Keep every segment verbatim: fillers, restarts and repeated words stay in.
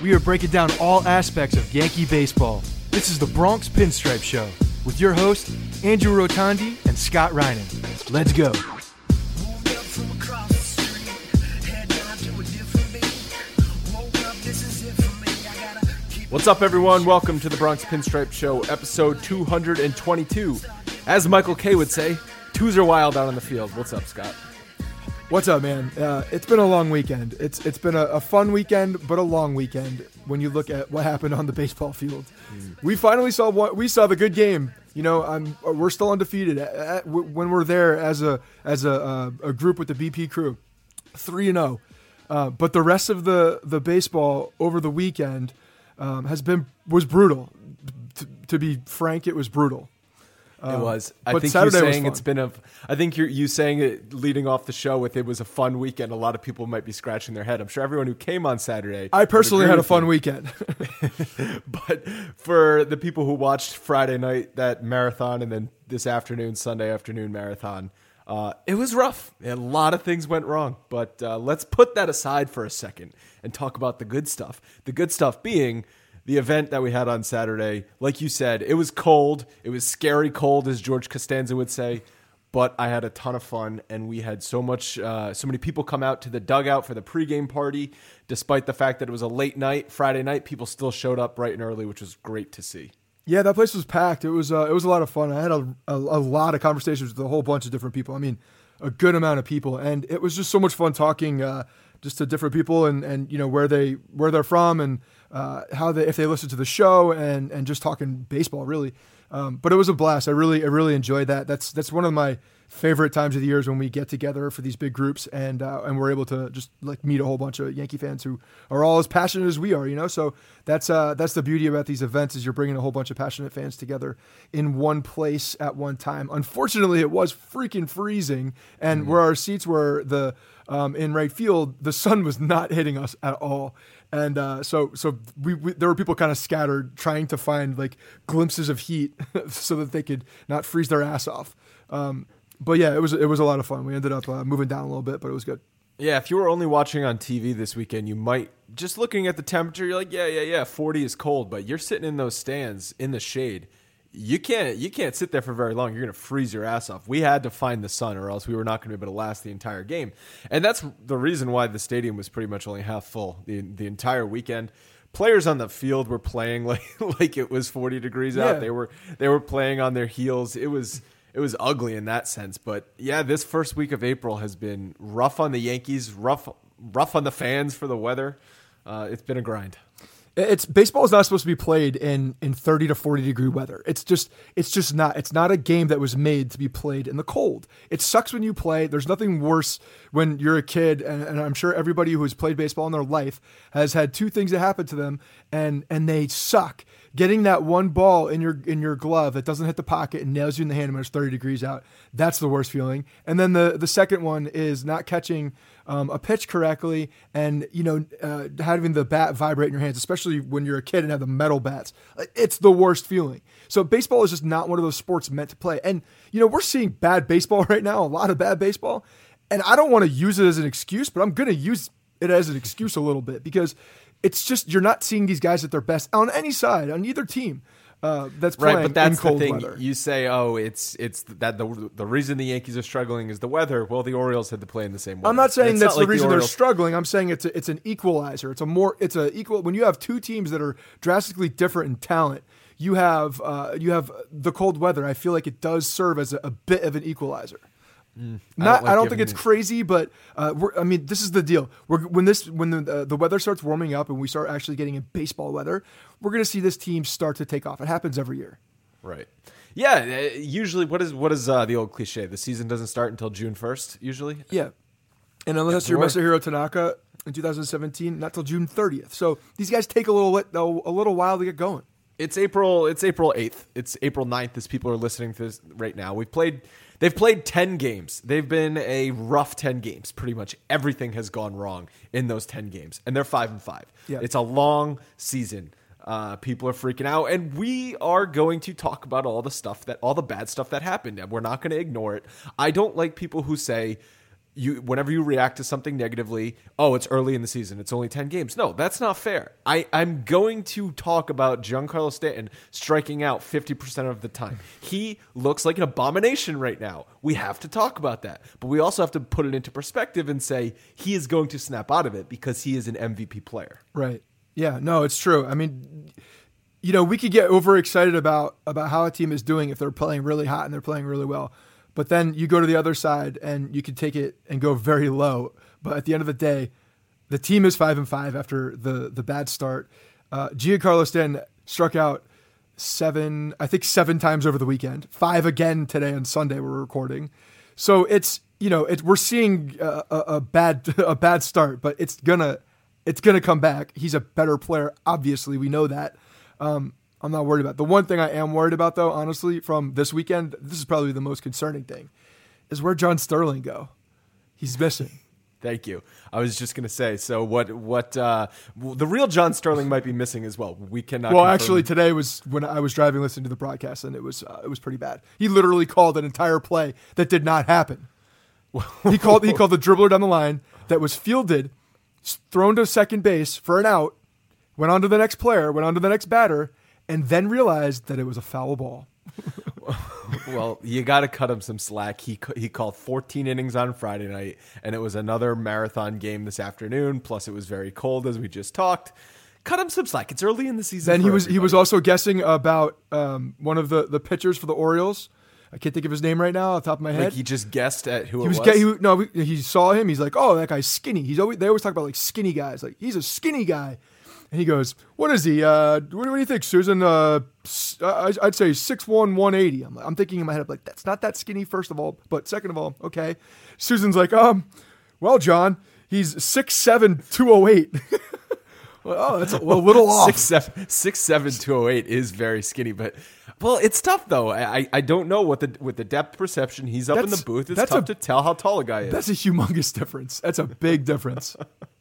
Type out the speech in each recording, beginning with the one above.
We are breaking down all aspects of Yankee baseball. This is the Bronx Pinstripe Show with your hosts, Andrew Rotondi and Scott Reinen. Let's go. What's up, everyone? Welcome to the Bronx Pinstripe Show, episode two hundred twenty-two. As Michael Kay would say, twos are wild out on the field. What's up, Scott? What's up, man? Uh, it's been a long weekend. It's it's been a, a fun weekend, but a long weekend when you look at what happened on the baseball field. Mm. We finally saw what we saw the good game. You know, I'm we're still undefeated at, at, when we're there as a as a uh, a group with the B P crew, three and zero. Uh, but the rest of the the baseball over the weekend um, has been was brutal. T- to be frank, it was brutal. It was. Um, I think you're saying it's been a. I think you're you saying it leading off the show with it was a fun weekend. A lot of people might be scratching their head. I'm sure everyone who came on Saturday. I personally had a fun you. weekend. But for the people who watched Friday night that marathon and then this afternoon, Sunday afternoon marathon, uh, it was rough. A lot of things went wrong. But uh, let's put that aside for a second and talk about the good stuff. The good stuff being the event that we had on Saturday. Like you said, it was cold. It was scary cold, as George Costanza would say. But I had a ton of fun, and we had so much, uh, so many people come out to the dugout for the pregame party. Despite the fact that it was a late night, Friday night, people still showed up bright and early, which was great to see. Yeah, that place was packed. It was uh, it was a lot of fun. I had a, a, a lot of conversations with a whole bunch of different people. I mean, a good amount of people, and it was just so much fun talking uh, just to different people and, and you know where they where they're from and uh, how they if they listen to the show and and just talking baseball really. Um, but it was a blast. I really I really enjoyed that. That's that's one of my favorite times of the years when we get together for these big groups and uh, and we're able to just like meet a whole bunch of Yankee fans who are all as passionate as we are. You know, so that's uh, that's the beauty about these events is you're bringing a whole bunch of passionate fans together in one place at one time. Unfortunately, it was freaking freezing, and mm-hmm. where our seats were the um, in right field, the sun was not hitting us at all. And uh, so, so we, we there were people kind of scattered trying to find like glimpses of heat so that they could not freeze their ass off. Um, but yeah, it was it was a lot of fun. We ended up uh, moving down a little bit, but it was good. Yeah, if you were only watching on T V this weekend, you might just looking at the temperature. You're like, yeah, yeah, yeah, forty is cold, but you're sitting in those stands in the shade. You can't you can't sit there for very long. You're going to freeze your ass off. We had to find the sun or else we were not going to be able to last the entire game. And that's the reason why the stadium was pretty much only half full the the entire weekend. Players on the field were playing like like it was forty degrees out. Yeah. They were they were playing on their heels. It was it was ugly in that sense. But yeah, this first week of April has been rough on the Yankees, rough rough on the fans for the weather. Uh, it's been a grind. It's baseball is not supposed to be played in, in thirty to forty degree weather. It's just it's just not. It's not a game that was made to be played in the cold. It sucks when you play. There's nothing worse when you're a kid, and, and I'm sure everybody who has played baseball in their life has had two things that happen to them, and and they suck. Getting that one ball in your in your glove that doesn't hit the pocket and nails you in the hand when it's thirty degrees out. That's the worst feeling. And then the the second one is not catching um, a pitch correctly, and you know uh, having the bat vibrate in your hands, especially when you're a kid and have the metal bats. It's the worst feeling. So baseball is just not one of those sports meant to play. And you know we're seeing bad baseball right now, a lot of bad baseball, and I don't want to use it as an excuse, but I'm going to use it as an excuse a little bit because it's just you're not seeing these guys at their best on any side, on either team uh, that's playing right, but that's in cold the thing. weather. You say, oh, it's it's that the the reason the Yankees are struggling is the weather. Well, the Orioles had to play in the same weather. I'm not saying that's not the like reason the they're struggling. I'm saying it's a, it's an equalizer. It's a more it's a equal when you have two teams that are drastically different in talent. You have uh, you have the cold weather. I feel like it does serve as a, a bit of an equalizer. Mm, Not, I don't, like I don't think it's crazy, but uh, we're, I mean, this is the deal. We're, when this, when the uh, the weather starts warming up and we start actually getting in baseball weather, we're going to see this team start to take off. It happens every year, right? Yeah. Usually, what is what is uh, the old cliche? The season doesn't start until June first. Usually, yeah. And unless yeah, you're Masahiro Tanaka in two thousand seventeen, not till June thirtieth. So these guys take a little a little while to get going. It's April. It's April eighth. It's April ninth as people are listening to this right now. We've played. They've played ten games. They've been a rough ten games. Pretty much everything has gone wrong in those ten games, and they're five and five. Yeah. It's a long season. Uh, people are freaking out, and we are going to talk about all the stuff that, all the bad stuff that happened, and we're not going to ignore it. I don't like people who say You, whenever you react to something negatively, oh, it's early in the season, it's only ten games. No, that's not fair. I, I'm going to talk about Giancarlo Stanton striking out fifty percent of the time. He looks like an abomination right now. We have to talk about that. But we also have to put it into perspective and say he is going to snap out of it because he is an M V P player. Right. Yeah, no, it's true. I mean, you know, we could get overexcited about, about how a team is doing if they're playing really hot and they're playing really well. But then you go to the other side and you can take it and go very low. But at the end of the day, the team is five and five after the the bad start. Uh, Giancarlo Stanton struck out seven, I think seven times over the weekend. Five again today on Sunday. We're recording, so it's you know it, we're seeing a, a, a bad a bad start, but it's gonna it's gonna come back. He's a better player, obviously. We know that. Um, I'm not worried about it. The one thing I am worried about, though, honestly, from this weekend, this is probably the most concerning thing, is where John Sterling go. He's missing. Thank you. I was just going to say, so what, what, uh, the real John Sterling might be missing as well. We cannot. Well, confirm. Actually, today was when I was driving, listening to the broadcast, and it was, uh, it was pretty bad. He literally called an entire play that did not happen. he called, he called the dribbler down the line that was fielded, thrown to second base for an out, went on to the next player, went on to the next batter, and then realized that it was a foul ball. Well, you got to cut him some slack. He he called fourteen innings on Friday night, and it was another marathon game this afternoon. Plus, it was very cold, as we just talked. Cut him some slack. It's early in the season. Then he was everybody. he was also guessing about um, one of the, the pitchers for the Orioles. I can't think of his name right now off the top of my head. Like he just guessed at who he it was. was. Ge- he, no, he saw him. He's like, oh, that guy's skinny. He's always they always talk about like skinny guys. Like he's a skinny guy. And he goes, what is he? Uh, what, what do you think, Susan? Uh, I'd say six one, one eighty. I'm, I'm thinking in my head, like, that's not that skinny, first of all. But second of all, okay. Susan's like, um, well, John, he's six seven, two oh eight. Well, oh, that's a, a little off. six seven, six seven, two oh eight is very skinny, but well, it's tough though. I I don't know what the with the depth perception. He's up That's- in the booth. It's that's tough a- to tell how tall a guy is. That's a humongous difference. That's a big difference.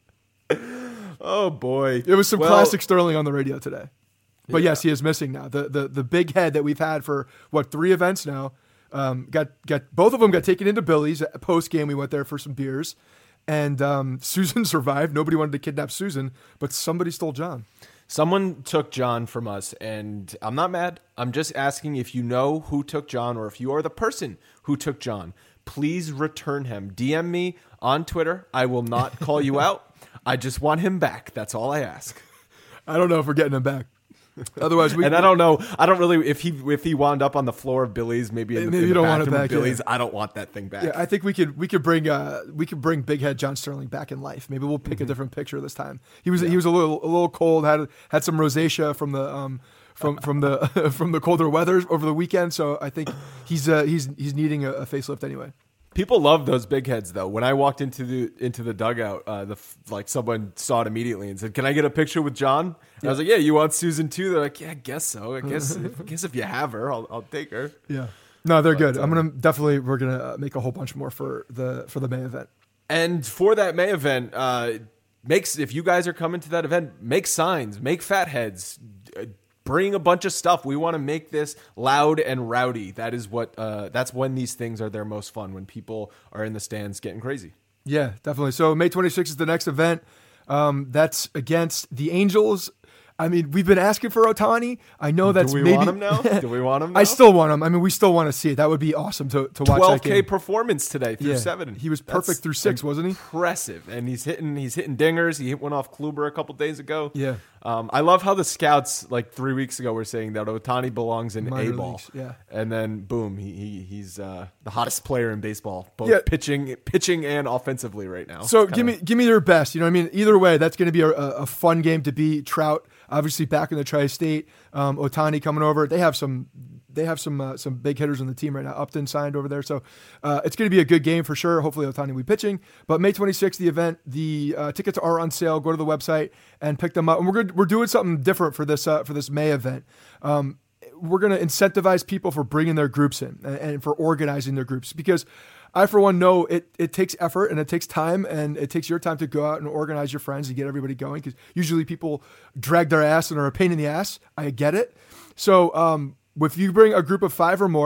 Oh boy, It was some Well, classic Sterling on the radio today. But yes, he is missing now. The the the big head that we've had for what three events now. Um, got got both of them got taken into Billy's post game. We went there for some beers, and um, Susan survived. Nobody wanted to kidnap Susan, but somebody stole John. Someone took John from us, and I'm not mad. I'm just asking if you know who took John, or if you are the person who took John. Please return him. D M me on Twitter. I will not call you out. I just want him back. That's all I ask. I don't know if we're getting him back. Otherwise, we And I don't know. I don't really. If he if he wound up on the floor of Billy's, maybe in the, Maybe in you the don't want it bathroom of back, Billy's, yeah. I don't want that thing back. Yeah, I think we could we could bring uh we could bring Big Head John Sterling back in life. Maybe we'll pick Mm-hmm. a different picture this time. He was he was a little a little cold. had had some rosacea from the um from from the from the colder weather over the weekend. So I think he's uh, he's he's needing a, a facelift anyway. People love those big heads, though. When I walked into the into the dugout, uh, the like someone saw it immediately and said, "Can I get a picture with John?" And Yeah. I was like, "Yeah, you want Susan too?" They're like, "Yeah, I guess so. I guess I guess if you have her, I'll I'll take her." Yeah. No, they're But, good. I'm um, gonna definitely we're gonna uh, make a whole bunch more for the for the May event. And for that May event, uh, makes if you guys are coming to that event, make signs, make fat heads, uh, bring a bunch of stuff. We want to make this loud and rowdy. That is what. Uh, that's when these things are their most fun. When people are in the stands getting crazy. Yeah, definitely. So May twenty-sixth is the next event. Um, that's against the Angels. I mean, we've been asking for Ohtani. I know that's Do we maybe. want him now? Do we want him now? I still want him. I mean, we still want to see it. That would be awesome to, to watch twelve that K game. performance today through Yeah, seven. he was That's perfect through six, wasn't he? Impressive, and he's hitting he's hitting dingers. He hit one off Kluber a couple days ago. Yeah. um, I love how the scouts like three weeks ago were saying that Ohtani belongs in Minor A ball. leagues, yeah. and then boom, he, he he's uh, the hottest player in baseball, both Yeah. pitching pitching and offensively right now. So It's give kinda- me give me their best. You know what I mean? Either way, that's going to be a, a fun game to beat. Trout, obviously back in the tri-state. Um, Ohtani coming over. They have some they have some uh, some big hitters on the team right now. Upton signed over there, so uh, it's going to be a good game for sure. Hopefully, Ohtani will be pitching. But May twenty-sixth, the event. The uh, tickets are on sale. Go to the website and pick them up. And we're good, we're doing something different for this uh, for this May event. Um, we're going to incentivize people for bringing their groups in and, and for organizing their groups, because I, for one, know it, it takes effort and it takes time, and it takes your time to go out and organize your friends and get everybody going, because usually people drag their ass and are a pain in the ass. I get it. So um, if you bring a group of five or more,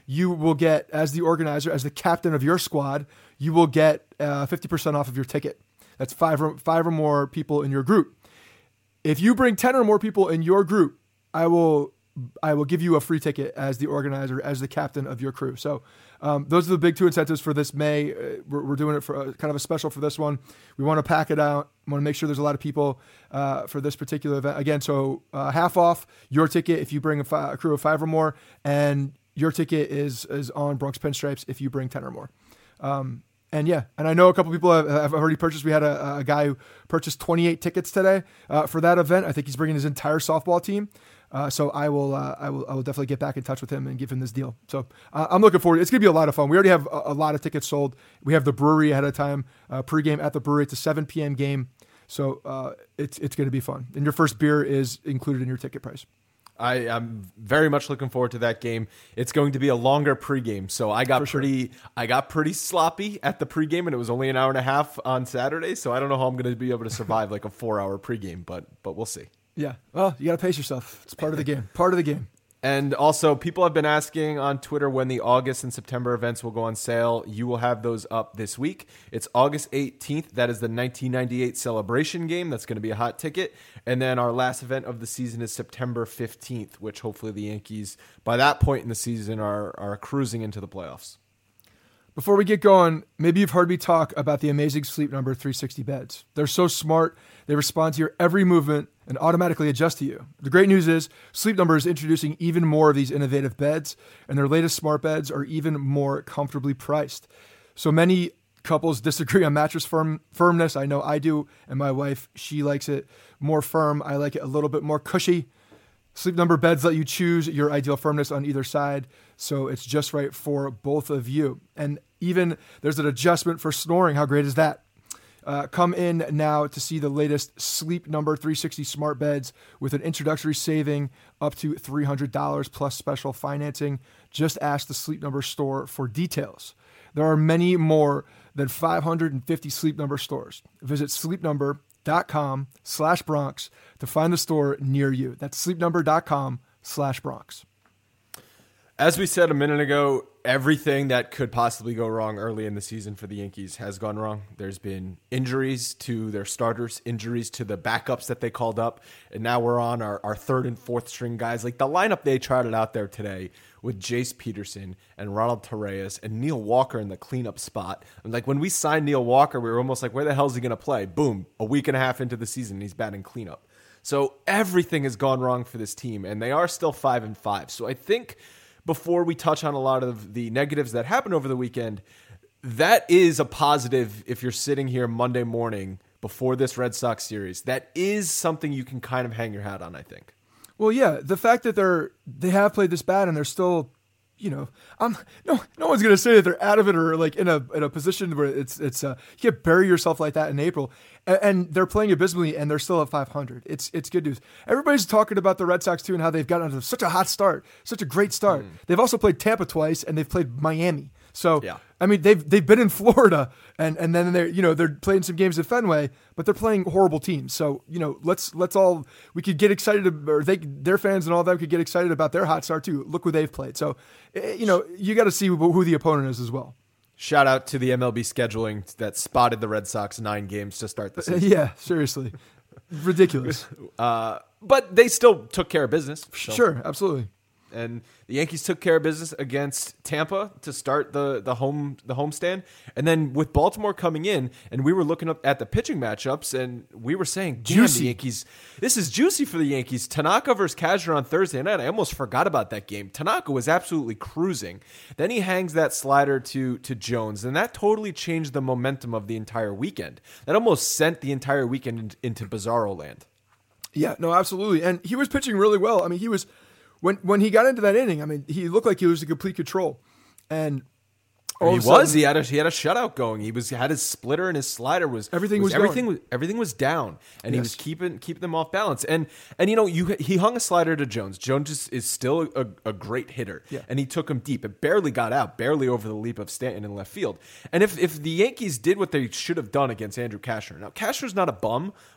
you will get, as the organizer, as the captain of your squad, you will get uh, fifty percent off of your ticket. That's five or, five or more people in your group. If you bring ten or more people in your group, I will I will give you a free ticket as the organizer, as the captain of your crew. So um, those are the big two incentives for this May. Uh, we're, we're doing it for a, kind of a special for this one. We want to pack it out. We want to make sure there's a lot of people uh, for this particular event. Again, so uh, half off your ticket if you bring a, fi- a crew of five or more, and your ticket is is on Bronx Pinstripes if you bring ten or more. Um, And yeah, and I know a couple people have, have already purchased. We had a, a guy who purchased twenty-eight tickets today uh, for that event. I think he's bringing his entire softball team. Uh, so I will, uh, I will, I will definitely get back in touch with him and give him this deal. So uh, I'm looking forward. It's gonna be a lot of fun. We already have a, a lot of tickets sold. We have the brewery ahead of time, uh, pregame at the brewery. It's a seven p.m. game, so uh, it's it's gonna be fun. And your first beer is included in your ticket price. I am very much looking forward to that game. It's going to be a longer pregame, so I got For pretty, sure. I got pretty sloppy at the pregame, and it was only an hour and a half on Saturday. So I don't know how I'm going to be able to survive like a four-hour pregame, but but we'll see. Yeah, well, you gotta pace yourself. It's part of the game. Part of the game. And also, people have been asking on Twitter when the August and September events will go on sale. You will have those up this week. It's August eighteenth. That is the nineteen ninety-eight Celebration game. That's going to be a hot ticket. And then our last event of the season is September fifteenth, which hopefully the Yankees, by that point in the season, are, are cruising into the playoffs. Before we get going, maybe you've heard me talk about the amazing Sleep Number three sixty beds. They're so smart. They respond to your every movement and automatically adjust to you. The great news is Sleep Number is introducing even more of these innovative beds, and their latest smart beds are even more comfortably priced. So many couples disagree on mattress firm firmness. I know I do, and my wife, she likes it more firm. I like it a little bit more cushy. Sleep Number beds let you choose your ideal firmness on either side, so it's just right for both of you. And even there's an adjustment for snoring. How great is that? Uh, come in now to see the latest Sleep Number three sixty smart beds with an introductory saving up to three hundred dollars plus special financing. Just ask the Sleep Number store for details. There are many more than five hundred fifty Sleep Number stores. Visit sleepnumber.com slash Bronx to find the store near you. That's sleepnumber.com slash Bronx. As we said a minute ago, everything that could possibly go wrong early in the season for the Yankees has gone wrong. There's been injuries to their starters, injuries to the backups that they called up, and now we're on our, our third and fourth string guys. Like the lineup they trotted out there today with Jace Peterson and Ronald Torreyes and Neil Walker in the cleanup spot. And like when we signed Neil Walker, we were almost like, where the hell is he going to play? Boom, a week and a half into the season, he's batting cleanup. So everything has gone wrong for this team, and they are still five and five. So I think before we touch on a lot of the negatives that happened over the weekend, that is a positive if you're sitting here Monday morning before this Red Sox series. That is something you can kind of hang your hat on, I think. Well, yeah, the fact that they're they have played this bad and they're still, you know, um, no, no one's gonna say that they're out of it or like in a in a position where it's it's uh, you can't bury yourself like that in April, and, and they're playing abysmally and they're still at five hundred. It's it's good news. Everybody's talking about the Red Sox too and how they've gotten to such a hot start, such a great start. Mm. They've also played Tampa twice and they've played Miami. So yeah. I mean, they've they've been in Florida and, and then they're you know they're playing some games at Fenway, but they're playing horrible teams. So you know let's let's all we could get excited, or they their fans and all them could get excited about their hot start too. Look who they've played. So you know you got to see who, who the opponent is as well. Shout out to the M L B scheduling that spotted the Red Sox nine games to start the season. Yeah, seriously, ridiculous. Uh, but they still took care of business. So. Sure, absolutely. And the Yankees took care of business against Tampa to start the, the home the homestand. And then with Baltimore coming in, and we were looking up at the pitching matchups, and we were saying, juicy. The Yankees, this is juicy for the Yankees. Tanaka versus Kazner on Thursday night. I almost forgot about that game. Tanaka was absolutely cruising. Then he hangs that slider to, to Jones, and that totally changed the momentum of the entire weekend. That almost sent the entire weekend into Bizarro land. Yeah, no, absolutely. And he was pitching really well. I mean, he was... When when he got into that inning, I mean, he looked like he was in complete control, and all he of a sudden, was. He had a he had a shutout going. He was had his splitter and his slider was everything was, was everything going. was everything was down, and yes. he was keeping keeping them off balance. And and you know you he hung a slider to Jones. Jones is, is still a, a great hitter, yeah. and he took him deep. It barely got out, barely over the leap of Stanton in left field. And if if the Yankees did what they should have done against Andrew Kashner, now Kashner's not a bum,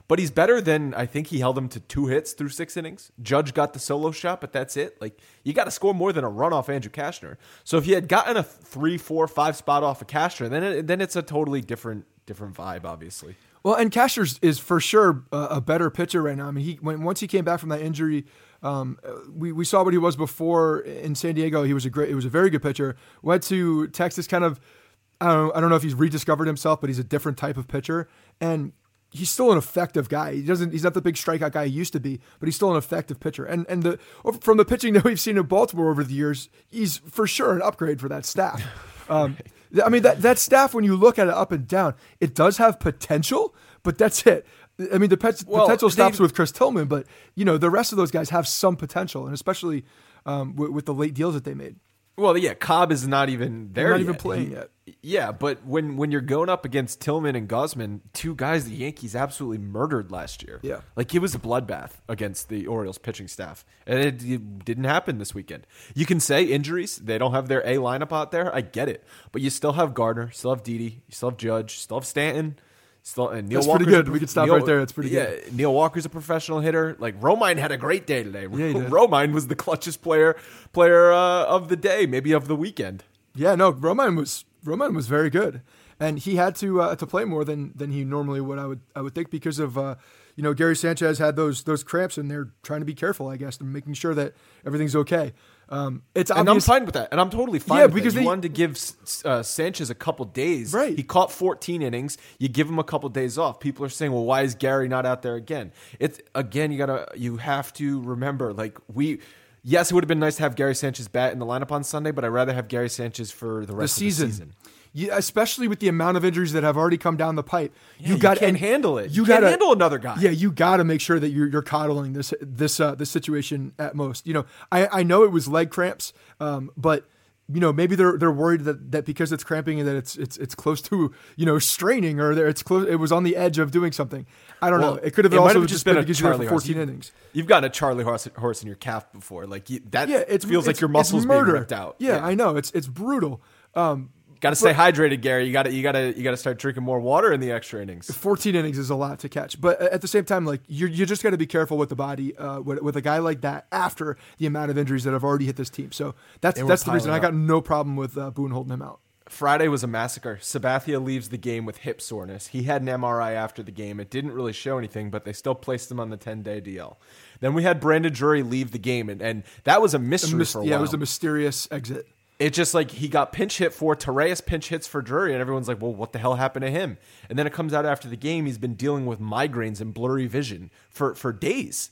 but he's better than I think he held him to two hits through six innings. Judge got the solo shot, but that's it. Like, you got to score more than a run off Andrew Cashner. So if you had gotten a three, four, five spot off of Cashner, then it, then it's a totally different different vibe, obviously. Well, and Cashner is for sure a, a better pitcher right now. I mean, he when once he came back from that injury, um, we we saw what he was before in San Diego. He was a great, he was a very good pitcher. Went to Texas, kind of. I don't know, I don't know if he's rediscovered himself, but he's a different type of pitcher, and he's still an effective guy. He doesn't. He's not the big strikeout guy he used to be, but he's still an effective pitcher. And and the from the pitching that we've seen in Baltimore over the years, he's for sure an upgrade for that staff. Um, I mean that that staff, when you look at it up and down, it does have potential, but that's it. I mean the pet, well, potential stops they, with Chris Tillman, but you know the rest of those guys have some potential, and especially um, with, with the late deals that they made. Well, yeah, Cobb is not even there. They're not yet. even playing he, yet. Yeah, but when when you're going up against Tillman and Guzman, two guys the Yankees absolutely murdered last year. Yeah, like it was a bloodbath against the Orioles pitching staff, and it, it didn't happen this weekend. You can say injuries; they don't have their A lineup out there. I get it, but you still have Gardner, still have Didi, you still have Judge, still have Stanton. Still, and Neil That's Walker's pretty good. We can stop Neil, right there. It's pretty yeah, good. Neil Walker's a professional hitter. Like Romine had a great day today. Yeah, he did. Romine was the clutchest player player uh, of the day, maybe of the weekend. Yeah, no, Romine was Romine was very good, and he had to uh, to play more than than he normally would. I would I would think because of uh, you know Gary Sanchez had those those cramps, and they're trying to be careful, I guess, and making sure that everything's okay. Um, it's and obvious, I'm fine with that, and I'm totally fine. Yeah, with because that. You they, wanted to give uh, Sanchez a couple days. Right. He caught fourteen innings. You give him a couple days off. People are saying, "Well, why is Gary not out there again?" It's again, you gotta, you have to remember, like we. Yes, it would have been nice to have Gary Sanchez bat in the lineup on Sunday, but I'd rather have Gary Sanchez for the rest the season. of the season. Yeah, especially with the amount of injuries that have already come down the pipe. Yeah, you you got can't and handle it. You, You got can't to handle another guy. Yeah, you got to make sure that you're you're coddling this this uh, this situation at most. You know, I, I know it was leg cramps, um, but you know maybe they're they're worried that, that because it's cramping and that it's it's it's close to you know straining or it's close. It was on the edge of doing something. I don't Well, know. It could have it might also have just been been a because you were Charlie for horse. fourteen You- innings. You've gotten a Charlie horse, horse in your calf before. Like you, that Yeah, it feels like your muscles it's being murder. ripped out. Yeah, I know. It's it's brutal. Um, Got to stay hydrated, Gary. You got to you got to you got to start drinking more water in the extra innings. fourteen innings is a lot to catch, but at the same time, like you, you just got to be careful with the body uh, with, with a guy like that after the amount of injuries that have already hit this team. So that's They were that's the reason I piling got no problem with uh, Boone holding him out. Friday was a massacre. Sabathia leaves the game with hip soreness. He had an M R I after the game. It didn't really show anything, but they still placed him on the ten-day D L. Then we had Brandon Drury leave the game, and, and that was a mystery A mis- for a yeah, while. it was a mysterious exit. It's just like he got pinch hit for Tereus pinch hits for Drury, and everyone's like, well, what the hell happened to him? And then it comes out after the game, he's been dealing with migraines and blurry vision for, for days.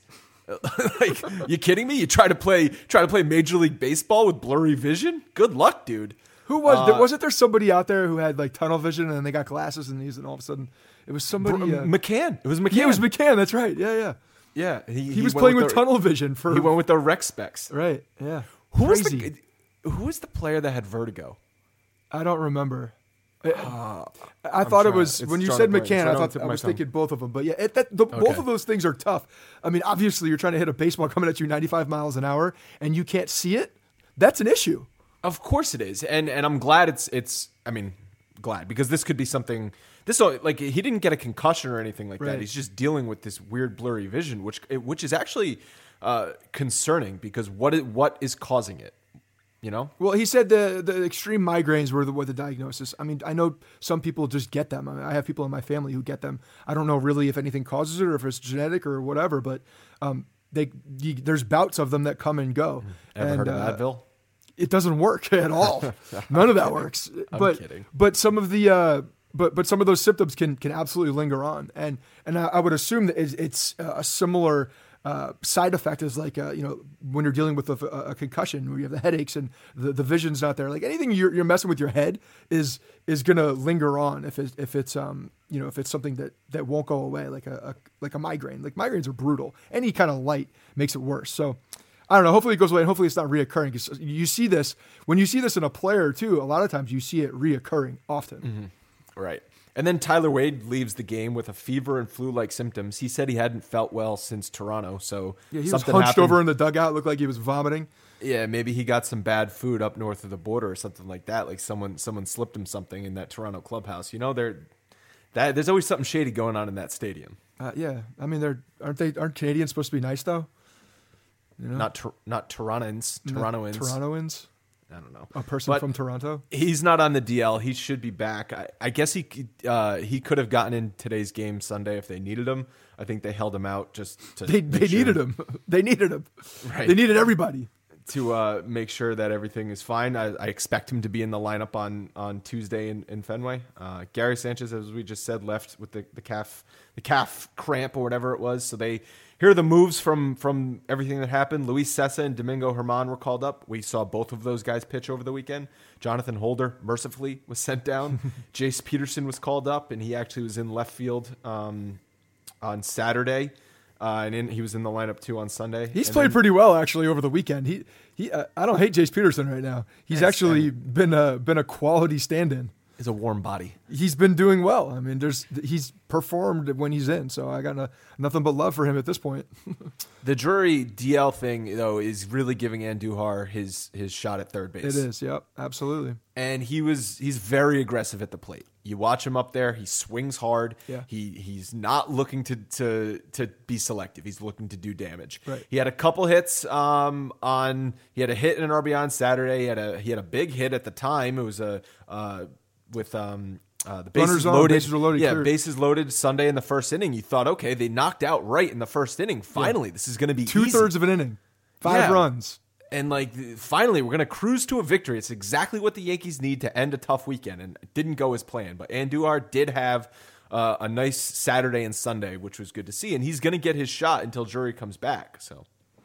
Like, you kidding me? You try to play try to play Major League Baseball with blurry vision? Good luck, dude. Who was Uh, there? Wasn't there somebody out there who had like tunnel vision and then they got glasses and these and all of a sudden it was somebody. Uh, McCann. It was McCann. yeah, it was McCann. That's right. Yeah, yeah. Yeah, he, He, was went playing with, the- tunnel vision for. He went with the rec specs. right. Yeah. Who was Crazy. the who was the player that had vertigo? I don't remember. I, Uh, I thought it trying- was it's when you drawing said a blank. It's McCann. right I on the thought tip I of my was tongue. thinking both of them. But yeah, it, that, the, both Okay. of those things are tough. I mean, obviously, you're trying to hit a baseball coming at you ninety-five miles an hour and you can't see it. That's an issue. Of course it is, and and I'm glad it's it's. I mean, glad because this could be something. This like he didn't get a concussion or anything like Right. that. He's just dealing with this weird blurry vision, which which is actually uh, concerning because what is, what is causing it? You know. Well, he said the the extreme migraines were the were the diagnosis. I mean, I know some people just get them. I, mean, I have people in my family who get them. I don't know really if anything causes it or if it's genetic or whatever, but um, they you, there's bouts of them that come and go. Ever and, heard of uh, Advil? It doesn't work at all. None of that works. I'm but kidding. but some of the uh, but but some of those symptoms can can absolutely linger on, and and I, I would assume that it's, it's a similar uh, side effect as like uh, you know when you're dealing with a, a concussion where you have the headaches and the, the vision's not there. Like anything you're, you're messing with your head is is gonna linger on if it, if it's um you know if it's something that, that won't go away like a, a like a migraine. Like migraines are brutal. Any kind of light makes it worse. So. I don't know. Hopefully it goes away, and hopefully it's not reoccurring. Because you see this when you see this in a player too. A lot of times you see it reoccurring often. Mm-hmm. Right. And then Tyler Wade leaves the game with a fever and flu-like symptoms. He said he hadn't felt well since Toronto, so Yeah, he was something hunched happened. over in the dugout. Looked like he was vomiting. Yeah, maybe he got some bad food up north of the border or something like that. Like someone someone slipped him something in that Toronto clubhouse. You know, there that there's always something shady going on in that stadium. Uh, yeah, I mean, they're aren't they aren't Canadians supposed to be nice though? You know? Not Tor- not Torontoans, Torontoans. Torontoans. I don't know. A person But from Toronto. He's not on the D L. He should be back. I, I guess he could- uh, he could have gotten in today's game Sunday if they needed him. I think they held him out just to They make they sure- needed him. They needed him. Right. They needed everybody. to uh, make sure that everything is fine. I, I expect him to be in the lineup on, on Tuesday in, in Fenway. Uh, Gary Sanchez, as we just said, left with the, the calf the calf cramp or whatever it was. So they here are the moves from from everything that happened. Luis Sessa and Domingo Herman were called up. We saw both of those guys pitch over the weekend. Jonathan Holder mercifully was sent down. Jace Peterson was called up, and he actually was in left field um, on Saturday. Uh, and in, he was in the lineup too on Sunday. He's and played then, pretty well actually over the weekend. He he. Uh, I don't hate Jace Peterson right now. He's Yes, actually and- been a been a quality stand-in. He's a warm body. He's been doing well. I mean, there's he's performed when he's in. So I got no, nothing but love for him at this point. The Drury D L thing, though, is really giving Andujar his his shot at third base. It is. Yep. Absolutely. And he was he's very aggressive at the plate. You watch him up there, he swings hard. Yeah. He he's not looking to to to be selective. He's looking to do damage. Right. He had a couple hits um on he had a hit and an R B I on Saturday. He had a he had a big hit at the time. It was a uh with um uh, the bases Runners on, loaded. bases are loaded, yeah, cleared. bases loaded Sunday in the first inning. You thought, okay, they knocked out right in the first inning. Finally, this is going to be Two easy. thirds of an inning, five Yeah. runs. And like finally, we're going to cruise to a victory. It's exactly what the Yankees need to end a tough weekend, and it didn't go as planned. But Andujar did have uh, a nice Saturday and Sunday, which was good to see, and he's going to get his shot until Drury comes back. So.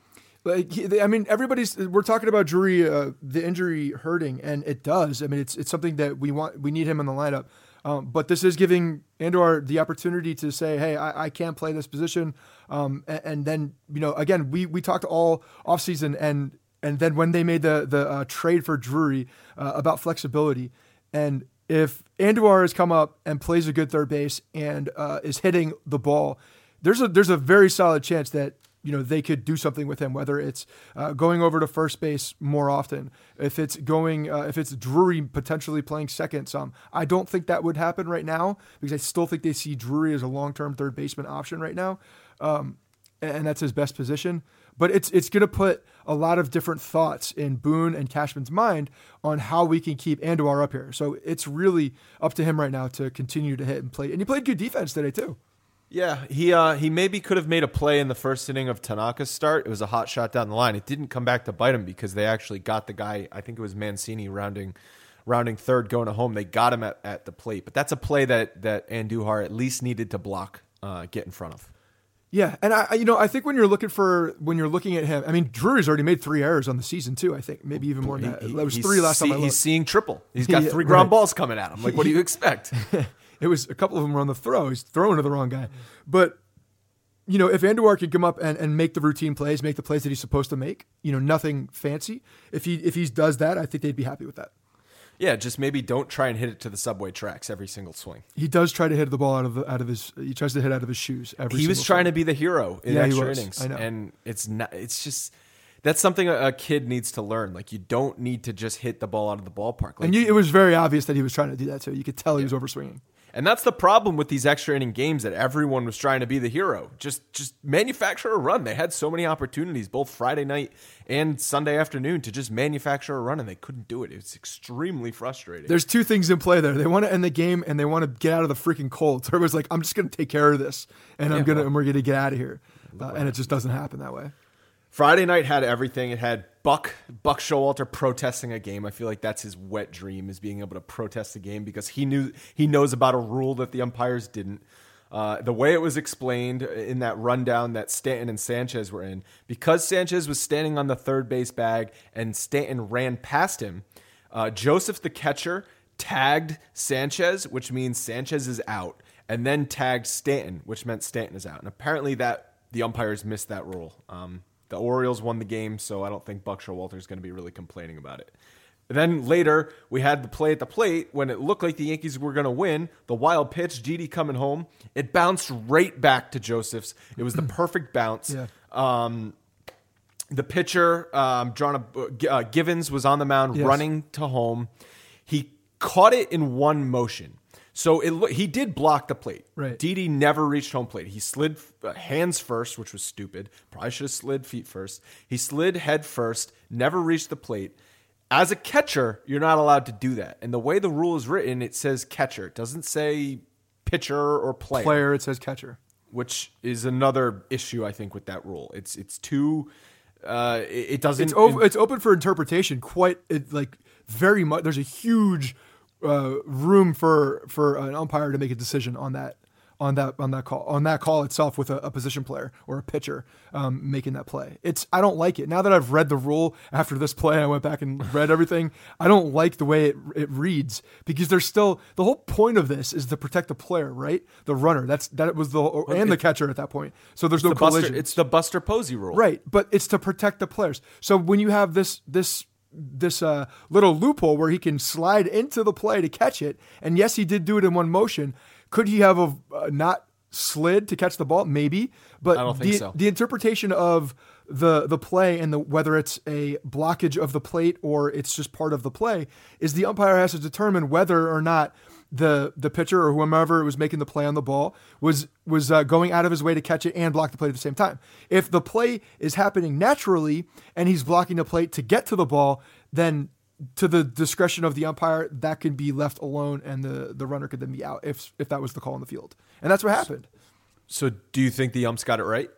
Like he- I mean, everybody's we're talking about Drury, uh, the injury hurting, and it does. I mean, it's it's something that we want. We need him in the lineup, um, but this is giving Andujar the opportunity to say, "Hey, I, I can't play this position." Um, and, and then you know, again, we we talked all offseason, and and then when they made the the uh, trade for Drury uh, about flexibility, and if Andujar has come up and plays a good third base and uh, is hitting the ball, there's a there's a very solid chance that. You know, they could do something with him, whether it's uh, going over to first base more often, if it's going, uh, if it's Drury potentially playing second some. I don't think that would happen right now because I still think they see Drury as a long-term third baseman option right now, um, and that's his best position. But it's it's going to put a lot of different thoughts in Boone and Cashman's mind on how we can keep Andujar up here. So it's really up to him right now to continue to hit and play. And he played good defense today too. Yeah, he uh, he maybe could have made a play in the first inning of Tanaka's start. It was a hot shot down the line. It didn't come back to bite him because they actually got the guy. I think it was Mancini rounding, rounding third, going to home. They got him at, at the plate. But that's a play that that Andujar at least needed to block, uh, get in front of. Yeah, and I, you know, I think when you're looking for when you're looking at him, I mean, Drury's already made three errors on the season too. I think maybe even more than that. He- That was he's three last see- time I looked. He's seeing triple. He's got Yeah, three ground right. balls coming at him. Like, what do you expect? It was a couple of them were on the throw. He's throwing to the wrong guy. But you know, if Andujar could come up and, and make the routine plays, make the plays that he's supposed to make, you know, nothing fancy. If he if he does that, I think they'd be happy with that. Yeah, just maybe don't try and hit it to the subway tracks every single swing. He does try to hit the ball out of the, out of his. He tries to hit out of his shoes every. He was single trying time. to be the hero in Yeah, he extra was. innings, I know. and it's not. It's just that's something a, a kid needs to learn. Like you don't need to just hit the ball out of the ballpark. Like, And you, it was very obvious that he was trying to do that too. You could tell he was overswinging. And that's the problem with these extra inning games that everyone was trying to be the hero. Just just manufacture a run. They had so many opportunities both Friday night and Sunday afternoon to just manufacture a run, and they couldn't do it. It's extremely frustrating. There's two things in play there. They want to end the game and they want to get out of the freaking cold. So everybody's like, I'm just going to take care of this and I'm Yeah, going to, well, and we're going to get out of here. Uh, and it just doesn't happen that way. Friday night had everything. It had Buck Buck Showalter protesting a game. I feel like that's his wet dream, is being able to protest a game because he knew he knows about a rule that the umpires didn't. Uh, the way it was explained in that rundown that Stanton and Sanchez were in, because Sanchez was standing on the third base bag and Stanton ran past him, uh, Joseph the catcher tagged Sanchez, which means Sanchez is out, and then tagged Stanton, which meant Stanton is out. And apparently that the umpires missed that rule. Um, The Orioles won the game, so I don't think Buck Showalter is going to be really complaining about it. Then later, we had the play at the plate when it looked like the Yankees were going to win. The wild pitch, Didi coming home. It bounced right back to Joseph's. It was the perfect bounce. Yeah. Um, the pitcher, um, drawn a, uh, Givens, was on the mound Yes. running to home. He caught it in one motion. So it lo- he did block the plate. Right. Didi never reached home plate. He slid uh, hands first, which was stupid. Probably should have slid feet first. He slid head first, never reached the plate. As a catcher, you're not allowed to do that. And the way the rule is written, it says catcher. It doesn't say pitcher or player. Player, it says catcher. Which is another issue, I think, with that rule. It's it's too... Uh, it, it doesn't... It's, over, it's open for interpretation quite, it, like, very much. There's a huge... Uh, room for for an umpire to make a decision on that on that on that call on that call itself with a, a position player or a pitcher um, making that play. It's I don't like it. Now that I've read the rule after this play, I went back and read everything. I don't like the way it it reads because there's still the whole point of this is to protect the player, right? The runner. That's that was the and it, the catcher at that point. So there's no the collision. Buster, it's the Buster Posey rule, right? But it's to protect the players. So when you have this this. this uh, little loophole where he can slide into the play to catch it. And yes, he did do it in one motion. Could he have a, uh, not slid to catch the ball? Maybe. But I don't think the, so. the interpretation of the the play and the whether it's a blockage of the plate or it's just part of the play is the umpire has to determine whether or not the the pitcher or whomever was making the play on the ball was was uh, going out of his way to catch it and block the plate at the same time. If the play is happening naturally and he's blocking the plate to get to the ball, then to the discretion of the umpire, that can be left alone and the, the runner could then be out if if that was the call on the field. And that's what happened. So do you think the umps got it right?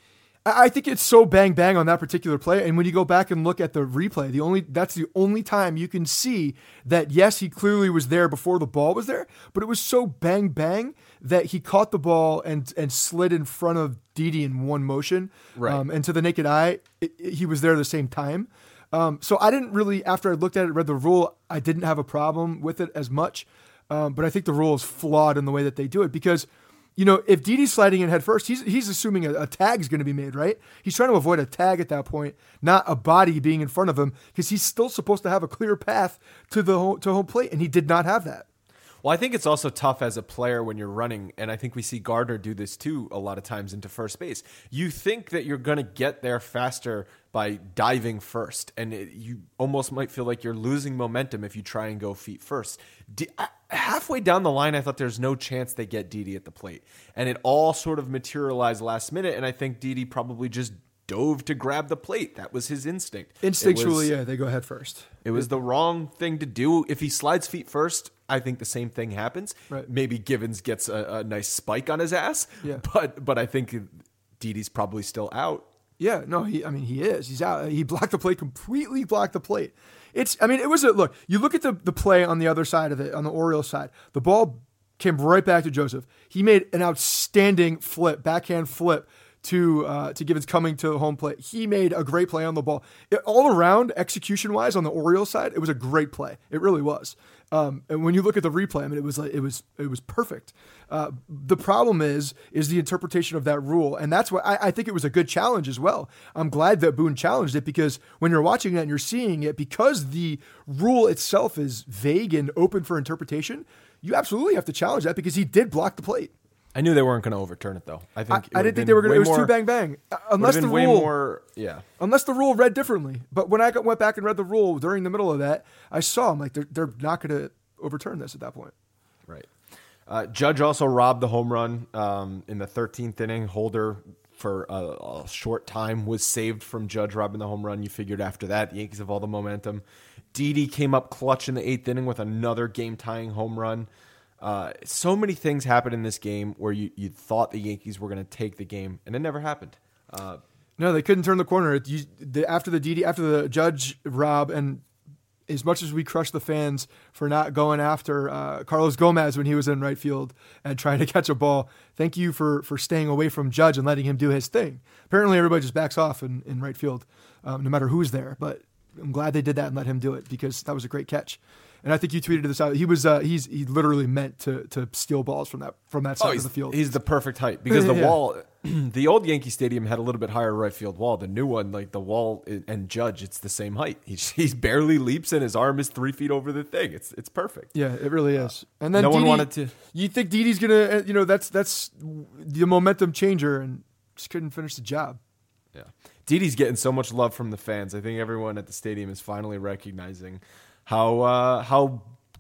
I think it's so bang bang on that particular play. And when you go back and look at the replay, the only that's the only time you can see that, yes, he clearly was there before the ball was there, but it was so bang bang that he caught the ball and and slid in front of Didi in one motion. Right. Um, and to the naked eye, it, it, he was there at the same time. Um, so I didn't really, after I looked at it, read the rule, I didn't have a problem with it as much. Um, but I think the rule is flawed in the way that they do it because, you know, if Didi's sliding in head first, he's he's assuming a, a tag is going to be made, right? He's trying to avoid a tag at that point, not a body being in front of him, because he's still supposed to have a clear path to the home, to home plate, and he did not have that. Well, I think it's also tough as a player when you're running, and I think we see Gardner do this too a lot of times into first base. You think that you're going to get there faster by diving first, and it, you almost might feel like you're losing momentum if you try and go feet first. D- halfway down the line, I thought there's no chance they get Didi at the plate, and it all sort of materialized last minute, and I think Didi probably just dove to grab the plate. That was his instinct. Instinctually, was, yeah, they go head first. It was the wrong thing to do. If he slides feet first, I think the same thing happens. Right. Maybe Givens gets a, a nice spike on his ass, Yeah. but but I think Didi's probably still out. Yeah, no, he. I mean, he is. He's out. He blocked the plate, completely blocked the plate. It's. I mean, it was a look. You look at the the play on the other side of it, on the Orioles side. The ball came right back to Joseph. He made an outstanding flip, backhand flip to uh, to Givens coming to home plate. He made a great play on the ball. It, all around, execution wise, on the Orioles side, it was a great play. It really was. Um, and when you look at the replay, I mean, it was like it was it was perfect. Uh, the problem is is the interpretation of that rule, and that's what I, I think it was a good challenge as well. I'm glad that Boone challenged it because when you're watching it and you're seeing it, because the rule itself is vague and open for interpretation, you absolutely have to challenge that because he did block the plate. I knew they weren't going to overturn it, though. I think I, I didn't think they were going to. It was more, too bang bang. Uh, unless the way rule, more, yeah. Unless the rule read differently. But when I got, went back and read the rule during the middle of that, I saw I'm like they're they're not going to overturn this at that point. Right. Uh, Judge also robbed the home run um, in the thirteenth inning. Holder for a, a short time was saved from Judge robbing the home run. You figured after that the Yankees have all the momentum. Didi came up clutch in the eighth inning with another game-tying home run. Uh, so many things happened in this game where you, you thought the Yankees were going to take the game, and it never happened. Uh, no, they couldn't turn the corner. You, the, after the Didi, after the Judge rob, and as much as we crushed the fans for not going after uh, Carlos Gomez when he was in right field and trying to catch a ball, thank you for for staying away from Judge and letting him do his thing. Apparently, everybody just backs off in, in right field, um, no matter who's there. But I'm glad they did that and let him do it because that was a great catch. And I think you tweeted this out. He was uh, he's he literally meant to to steal balls from that from that side oh, of the field. He's the perfect height because the Yeah. wall, the old Yankee Stadium had a little bit higher right field wall. The new one, like the wall and Judge, it's the same height. He he's barely leaps and his arm is three feet over the thing. It's it's perfect. Yeah, it really is. And then no Didi, one wanted to. You think Didi's gonna? You know, that's that's the momentum changer, and just couldn't finish the job. Yeah, Didi's getting so much love from the fans. I think everyone at the stadium is finally recognizing how uh, how.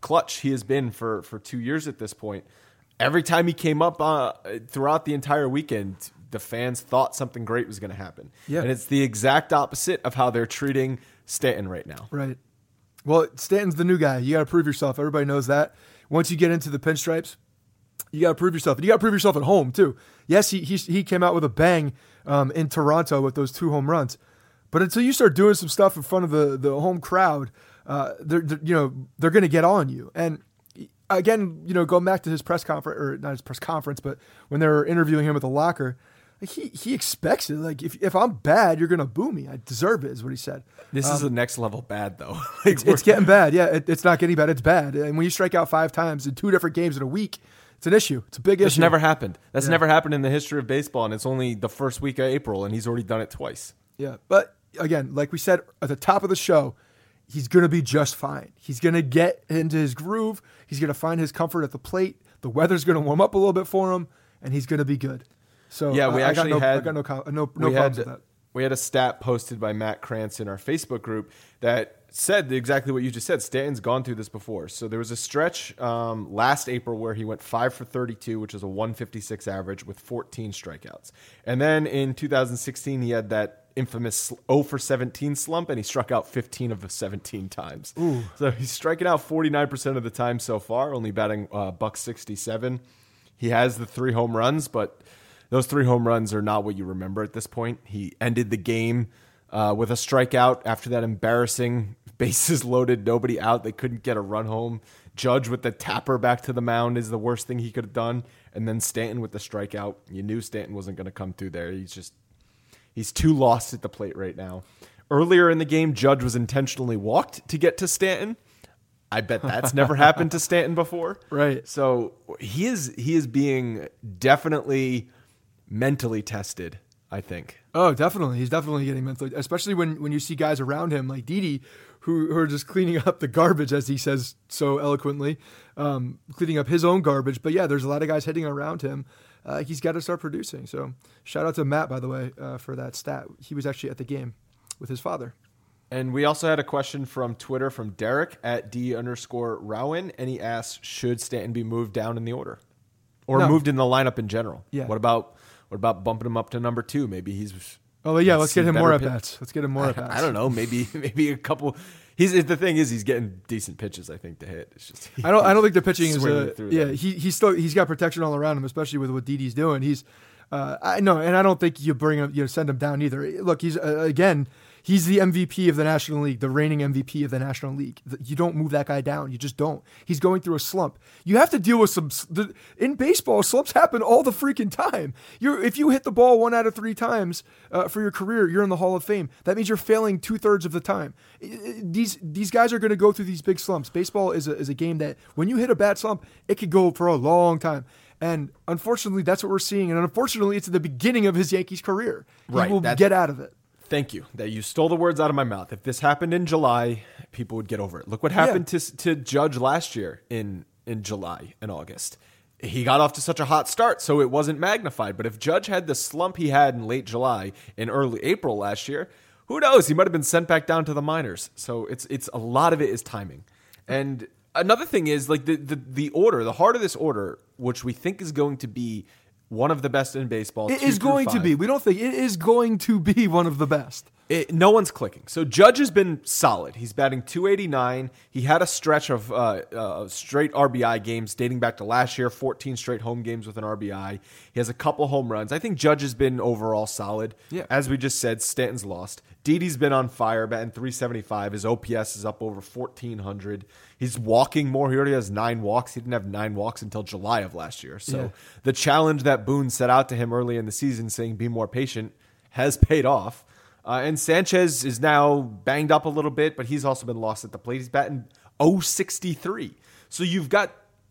clutch he has been for, for two years at this point. Every time he came up uh, throughout the entire weekend, the fans thought something great was going to happen. Yeah. And it's the exact opposite of how they're treating Stanton right now. Right. Well, Stanton's the new guy. You got to prove yourself. Everybody knows that. Once you get into the pinstripes, you got to prove yourself. And you got to prove yourself at home, too. Yes, he he, he came out with a bang um, in Toronto with those two home runs. But until you start doing some stuff in front of the, the home crowd, uh, they're, they're you know they're going to get on you. And again, you know, going back to his press conference, or not his press conference, but when they were interviewing him at the locker, he he expects it. Like, if if I'm bad, you're going to boo me. I deserve it, is what he said. This um, is the next level bad, though. like it's, it's getting bad. Yeah, it, it's not getting bad. It's bad. And when you strike out five times in two different games in a week, it's an issue. It's a big issue. It's never happened. That's Yeah. never happened in the history of baseball, and it's only the first week of April, and he's already done it twice. Yeah, but again, like we said at the top of the show, he's going to be just fine. He's going to get into his groove. He's going to find his comfort at the plate. The weather's going to warm up a little bit for him, and he's going to be good. So Yeah, we I, actually I got no, had- I got no, com- no, no we problems had, with that. We had a stat posted by Matt Krantz in our Facebook group that said exactly what you just said. Stanton's gone through this before. So there was a stretch um, last April where he went five for thirty-two, which is a one fifty-six average with fourteen strikeouts. And then in two thousand sixteen, he had that infamous oh for seventeen slump, and he struck out fifteen of the seventeen times. Ooh. So he's striking out forty-nine percent of the time so far, only batting uh, buck sixty-seven. He has the three home runs, but those three home runs are not what you remember at this point. He ended the game uh, with a strikeout after that embarrassing bases loaded, nobody out. They couldn't get a run home. Judge with the tapper back to the mound is the worst thing he could have done. And then Stanton with the strikeout. You knew Stanton wasn't going to come through there. He's just, he's too lost at the plate right now. Earlier in the game, Judge was intentionally walked to get to Stanton. I bet that's never happened to Stanton before. Right. So he is he is being definitely mentally tested, I think. Oh, definitely. He's definitely getting mentally, especially when, when you see guys around him like Didi, who, who are just cleaning up the garbage, as he says so eloquently, um, cleaning up his own garbage. But yeah, there's a lot of guys hitting around him. Uh, he's got to start producing. So shout out to Matt, by the way, uh, for that stat. He was actually at the game with his father. And we also had a question from Twitter from Derek at D underscore Rowan, and he asked, should Stanton be moved down in the order? Or No. moved in the lineup in general? Yeah. What about what about bumping him up to number two? Maybe he's Oh, yeah, let's get him more at better bats. Let's get him more at I, bats. I don't know. Maybe maybe a couple. He's the thing is he's getting decent pitches, I think, to hit. It's just I don't. I don't think the pitching is. swinging A, it through yeah, them. he he's still he's got protection all around him, especially with what Didi's doing. He's. Uh, I know, and I don't think you bring him, you send him down either. Look, he's uh, again, he's the M V P of the National League, the reigning M V P of the National League. You don't move that guy down. You just don't. He's going through a slump. You have to deal with some. The, in baseball, slumps happen all the freaking time. You're if you hit the ball one out of three times uh, for your career, you're in the Hall of Fame. That means you're failing two thirds of the time. These these guys are going to go through these big slumps. Baseball is a is a game that when you hit a bad slump, it could go for a long time. And unfortunately, that's what we're seeing. And unfortunately, it's at the beginning of his Yankees career. He Right, will that's- get out of it. Thank you. That you stole the words out of my mouth. If this happened in July, people would get over it. Look what happened to to Judge last year in in July and August. He got off to such a hot start, so it wasn't magnified. But if Judge had the slump he had in late July, in early April last year, who knows? He might have been sent back down to the minors. So it's it's a lot of it is timing. And another thing is like the the, the order, the heart of this order, which we think is going to be one of the best in baseball. It two is through going to five. be. We don't think it is going to be one of the best. It, no one's clicking. So Judge has been solid. He's batting two eighty-nine. He had a stretch of uh, uh, straight R B I games dating back to last year, fourteen straight home games with an R B I. He has a couple home runs. I think Judge has been overall solid. Yeah. As we just said, Stanton's lost. Didi's been on fire, batting three seventy-five. His O P S is up over fourteen hundred. He's walking more. He already has nine walks. He didn't have nine walks until July of last year. So Yeah. the challenge that Boone set out to him early in the season saying be more patient has paid off. Uh, and Sanchez is now banged up a little bit, but he's also been lost at the plate. He's batting oh sixty-three. So you've got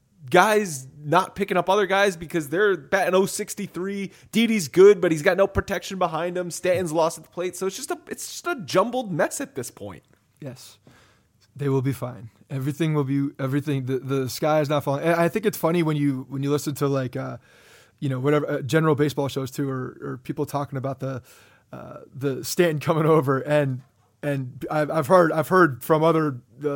guys not picking up other guys because they're batting oh sixty-three. Didi's good, but he's got no protection behind him. Stanton's lost at the plate. So it's just a it's just a jumbled mess at this point. Yes, they will be fine. Everything will be everything. The the sky is not falling. And I think it's funny when you when you listen to like uh, you know whatever uh, general baseball shows too, or or people talking about the uh, the Stanton coming over, and and I've I've heard I've heard from other uh,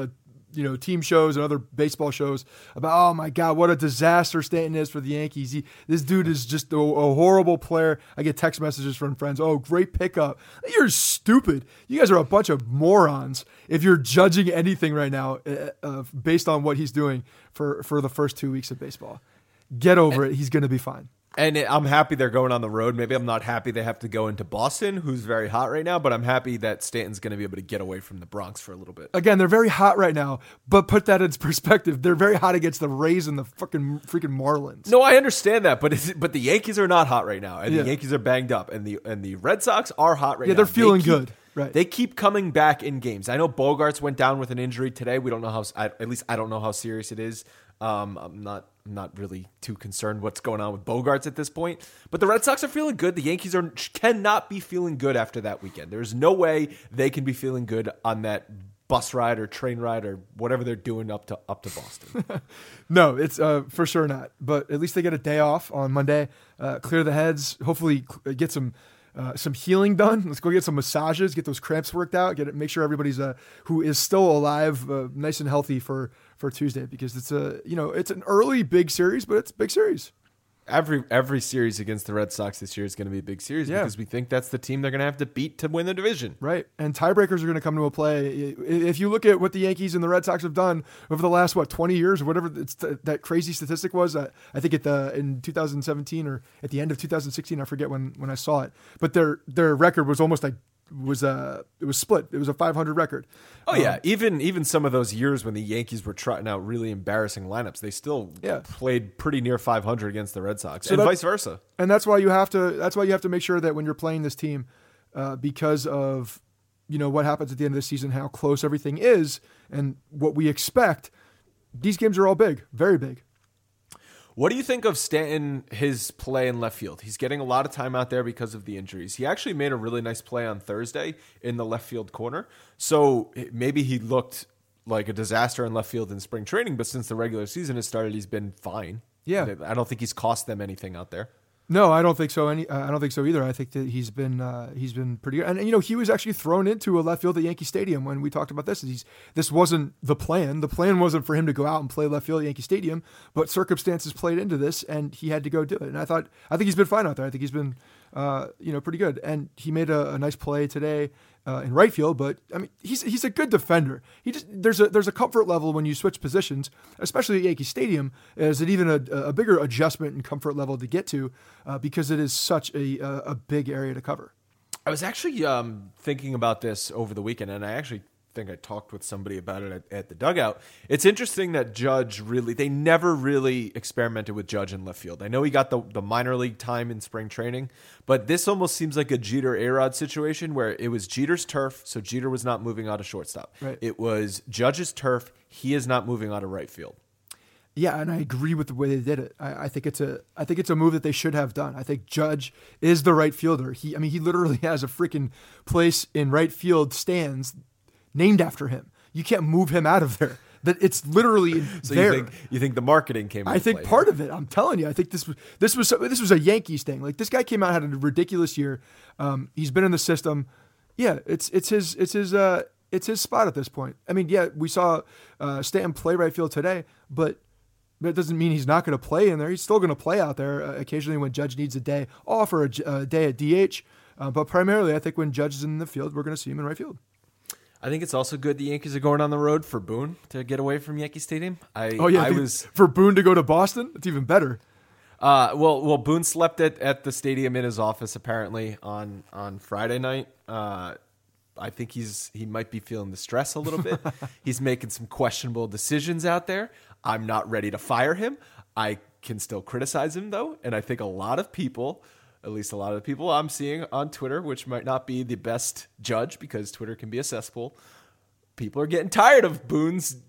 you know, team shows and other baseball shows about, oh my God, what a disaster Stanton is for the Yankees. He, this dude is just a, a horrible player. I get text messages from friends. Oh, great pickup. You're stupid. You guys are a bunch of morons if you're judging anything right now uh, uh, based on what he's doing for, for the first two weeks of baseball. Get over it. He's going to be fine. And I'm happy they're going on the road. Maybe I'm not happy they have to go into Boston, who's very hot right now, but I'm happy that Stanton's going to be able to get away from the Bronx for a little bit. Again, they're very hot right now, but put that in perspective. They're very hot against the Rays and the fucking freaking Marlins. No, I understand that, but it's, but the Yankees are not hot right now, and Yeah. the Yankees are banged up, and the and the Red Sox are hot right Yeah, now. they're feeling They keep- good. Right. They keep coming back in games. I know Bogarts went down with an injury today. We don't know how. At least I don't know how serious it is. Um, I'm not. I'm not really too concerned what's going on with Bogarts at this point. But the Red Sox are feeling good. The Yankees are cannot be feeling good after that weekend. There's no way they can be feeling good on that bus ride or train ride or whatever they're doing up to up to Boston. No, it's uh, for sure not. But at least they get a day off on Monday, uh, clear the heads, hopefully cl- get some uh, some healing done. Let's go get some massages, get those cramps worked out, get it, make sure everybody's uh, who is still alive, uh, nice and healthy for, for Tuesday, because it's a you know it's an early big series, but it's a big series. Every every series against the Red Sox this year is going to be a big series Yeah. because we think that's the team they're going to have to beat to win the division. Right. And tiebreakers are going to come to a play. If you look at what the Yankees and the Red Sox have done over the last, what, twenty years or whatever it's th- that crazy statistic was, uh, I think at the in two thousand seventeen or at the end of two thousand sixteen, I forget when, when I saw it, but their their record was almost like, was uh, it was split. It was a five hundred record. Oh yeah, Um, even even some of those years when the Yankees were trotting out really embarrassing lineups, they still Yeah. played pretty near five hundred against the Red Sox, So and that- vice versa. And that's why you have to. That's why you have to make sure that when you're playing this team, uh, because of you know what happens at the end of the season, how close everything is, and what we expect. These games are all big, very big. What do you think of Stanton, his play in left field? He's getting a lot of time out there because of the injuries. He actually made a really nice play on Thursday in the left field corner. So maybe he looked like a disaster in left field in spring training, but since the regular season has started, he's been fine. Yeah. I don't think he's cost them anything out there. No, I don't think so. Any, uh, I don't think so either. I think that he's been uh, he's been pretty good. And, and you know, he was actually thrown into a left field at Yankee Stadium when we talked about this. He's this wasn't the plan. The plan wasn't for him to go out and play left field at Yankee Stadium, but circumstances played into this, and he had to go do it. And I thought I think he's been fine out there. I think he's been uh, you know pretty good. And he made a, a nice play today uh, in right field. But I mean, he's he's a good defender. He just there's a there's a comfort level when you switch positions, especially at Yankee Stadium. Is it even a, a bigger adjustment and comfort level to get to? Uh, because it is such a, a a big area to cover. I was actually um, thinking about this over the weekend, and I actually think I talked with somebody about it at, at the dugout. It's interesting that Judge really, they never really experimented with Judge in left field. I know he got the, the minor league time in spring training, but this almost seems like a Jeter-A-Rod situation where it was Jeter's turf, so Jeter was not moving out of shortstop. Right. It was Judge's turf, he is not moving out of right field. Yeah, and I agree with the way they did it. I, I think it's a I think it's a move that they should have done. I think Judge is the right fielder. He I mean he literally has a freaking place in right field stands named after him. You can't move him out of there. That it's literally So there. you think you think the marketing came into I think play part here. of it. I'm telling you. I think this was this was this was a Yankees thing. Like this guy came out had a ridiculous year. Um, he's been in the system. Yeah, it's it's his it's his uh it's his spot at this point. I mean, yeah, we saw uh, Stanton play right field today, but. But it doesn't mean he's not going to play in there. He's still going to play out there uh, occasionally when Judge needs a day off or a, a day at D H. Uh, but primarily, I think when Judge is in the field, we're going to see him in right field. I think it's also good the Yankees are going on the road for Boone to get away from Yankee Stadium. I, Oh yeah, I dude, was for Boone to go to Boston, it's even better. Uh, well, well, Boone slept at, at the stadium in his office apparently on, on Friday night. Uh, I think he's he might be feeling the stress a little bit. He's making some questionable decisions out there. I'm not ready to fire him. I can still criticize him though, and I think a lot of people, at least a lot of the people I'm seeing on Twitter, which might not be the best judge because Twitter can be a cesspool. People are getting tired of Boone's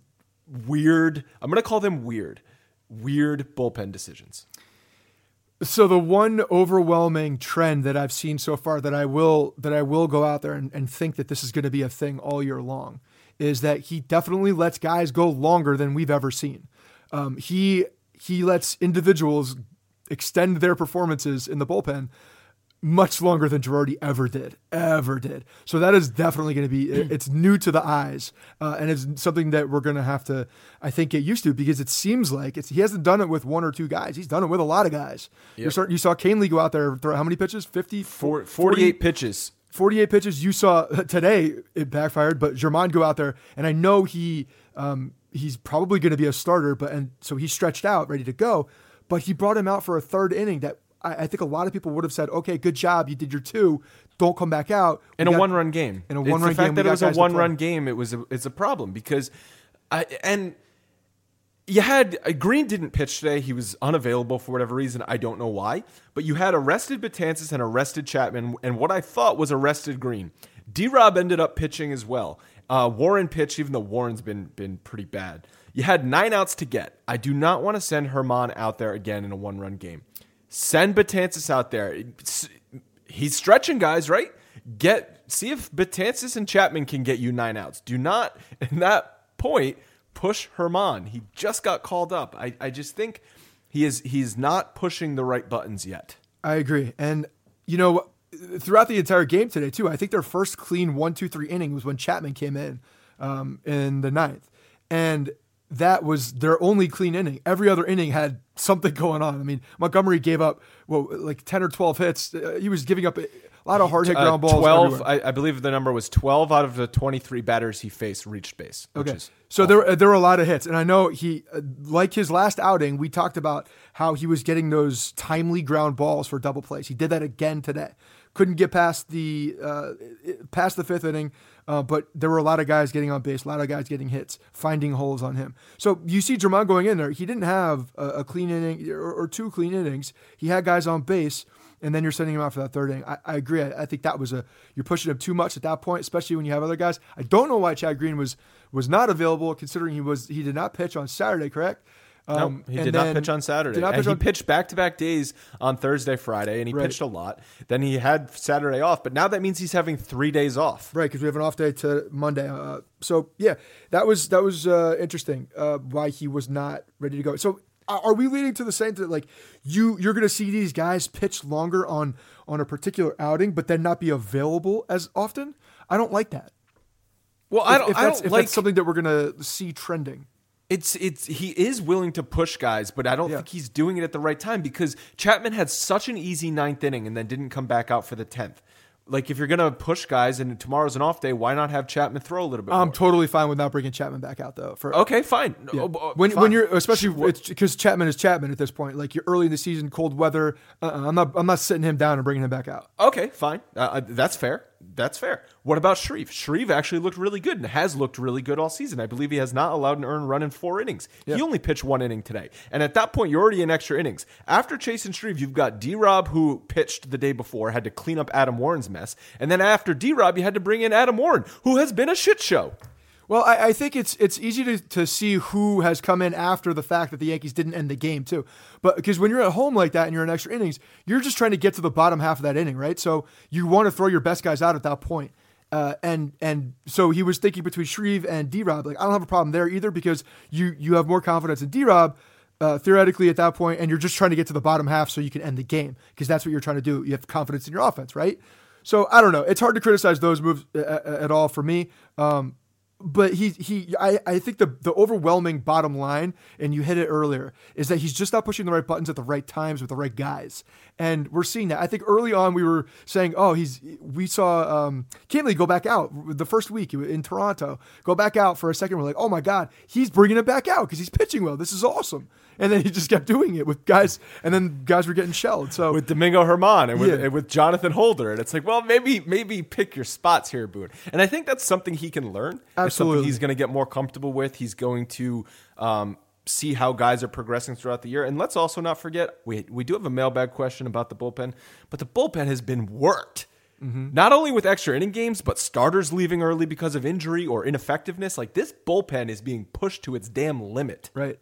weird. I'm going to call them weird, weird bullpen decisions. So the one overwhelming trend that I've seen so far that I will that I will go out there and, and think that this is going to be a thing all year long is that he definitely lets guys go longer than we've ever seen. Um, he he lets individuals extend their performances in the bullpen much longer than Girardi ever did, ever did. So that is definitely going to be, it's new to the eyes. Uh, and it's something that we're going to have to, I think, get used to, because it seems like it's, he hasn't done it with one or two guys. He's done it with a lot of guys. Yep. You're starting, you saw Canely go out there, throw how many pitches? fifty? Four, forty-eight pitches. forty-eight pitches. You saw today, it backfired, but Germán go out there, and I know he um, he's probably going to be a starter, but and so he's stretched out, ready to go. But he brought him out for a third inning that I, I think a lot of people would have said, okay, good job, you did your two, don't come back out. We In a got, one-run game. In a It's one-run the fact game, that we it was got a guys to one-run play. game, it was a, it's a problem because, I, and you had, uh, Green didn't pitch today. He was unavailable for whatever reason. I don't know why. But you had arrested Betances and arrested Chapman, and what I thought was arrested Green. D-Rob ended up pitching as well. Uh, Warren pitched, even though Warren's been been pretty bad. You had nine outs to get. I do not want to send Germán out there again in a one-run game. Send Betances out there. It's, he's stretching guys, right? Get see if Betances and Chapman can get you nine outs. Do not, in that point, push Germán. He just got called up. I, I just think he is he's not pushing the right buttons yet. I agree. And, you know, throughout the entire game today, too, I think their first clean one, two, three inning was when Chapman came in um, in the ninth. And that was their only clean inning. Every other inning had something going on. I mean, Montgomery gave up, well, like ten or twelve hits. Uh, he was giving up a lot of hard hit ground balls. Uh, twelve, I, I believe the number was twelve out of the twenty-three batters he faced reached base. Okay. Is so there, uh, there were a lot of hits. And I know he, uh, like his last outing, we talked about how he was getting those timely ground balls for double plays. He did that again today. Couldn't get past the uh, past the fifth inning, uh, but there were a lot of guys getting on base, a lot of guys getting hits, finding holes on him. So you see Germán going in there. He didn't have a, a clean inning or, or two clean innings. He had guys on base, and then you're sending him out for that third inning. I, I agree. I, I think that was a you're pushing him too much at that point, especially when you have other guys. I don't know why Chad Green was was not available, considering he was he did not pitch on Saturday, correct? Um, no, he did not pitch on Saturday. Did not pitch and on, he pitched back-to-back days on Thursday, Friday, and he right. pitched a lot. Then he had Saturday off, but now that means he's having three days off. Right, because we have an off day to Monday. Uh, so, yeah, that was that was uh, interesting uh, why he was not ready to go. So are we leading to the same that, like, you, you're going to see these guys pitch longer on, on a particular outing, but then not be available as often? I don't like that. Well, if, I don't, if I that's, don't if like... that's something that we're going to see trending. It's it's he is willing to push guys, but I don't yeah. think he's doing it at the right time because Chapman had such an easy ninth inning and then didn't come back out for the tenth. Like, if you're going to push guys and tomorrow's an off day, why not have Chapman throw a little bit I'm more? totally fine with not bringing Chapman back out, though. For Okay, fine. Yeah. Oh, when fine. when you're, especially because Chapman is Chapman at this point. Like, you're early in the season, cold weather. Uh-uh, I'm not I'm not sitting him down and bringing him back out. Okay, fine. Uh, that's fair. That's fair. What about Shreve? Shreve actually looked really good and has looked really good all season. I believe he has not allowed an earned run in four innings. Yeah. He only pitched one inning today. And at that point, you're already in extra innings. After Chase and Shreve, you've got D-Rob, who pitched the day before, had to clean up Adam Warren's mess. And then after D-Rob, you had to bring in Adam Warren, who has been a shit show. Well, I, I think it's it's easy to, to see who has come in after the fact that the Yankees didn't end the game, too. But because when you're at home like that and you're in extra innings, you're just trying to get to the bottom half of that inning, right? So you want to throw your best guys out at that point. Uh, and and so he was thinking between Shreve and D-Rob. Like, I don't have a problem there either because you you have more confidence in D-Rob uh, theoretically at that point, and you're just trying to get to the bottom half so you can end the game because that's what you're trying to do. You have confidence in your offense, right? So I don't know. It's hard to criticize those moves at, at all for me. Um, But he he I, I think the the overwhelming bottom line, and you hit it earlier, is that he's just not pushing the right buttons at the right times with the right guys. And we're seeing that. I think early on we were saying, oh, he's we saw um, Canely go back out the first week in Toronto, go back out for a second. We're like, oh my God, he's bringing it back out because he's pitching well. This is awesome. And then he just kept doing it with guys, and then guys were getting shelled. So with Domingo Germán and with, yeah. and with Jonathan Holder, and it's like, well, maybe maybe pick your spots here, Boone. And I think that's something he can learn. Absolutely, it's something he's going to get more comfortable with. He's going to um, see how guys are progressing throughout the year. And let's also not forget, we we do have a mailbag question about the bullpen, but the bullpen has been worked. Mm-hmm. Not only with extra inning games, but starters leaving early because of injury or ineffectiveness. Like, this bullpen is being pushed to its damn limit. Right.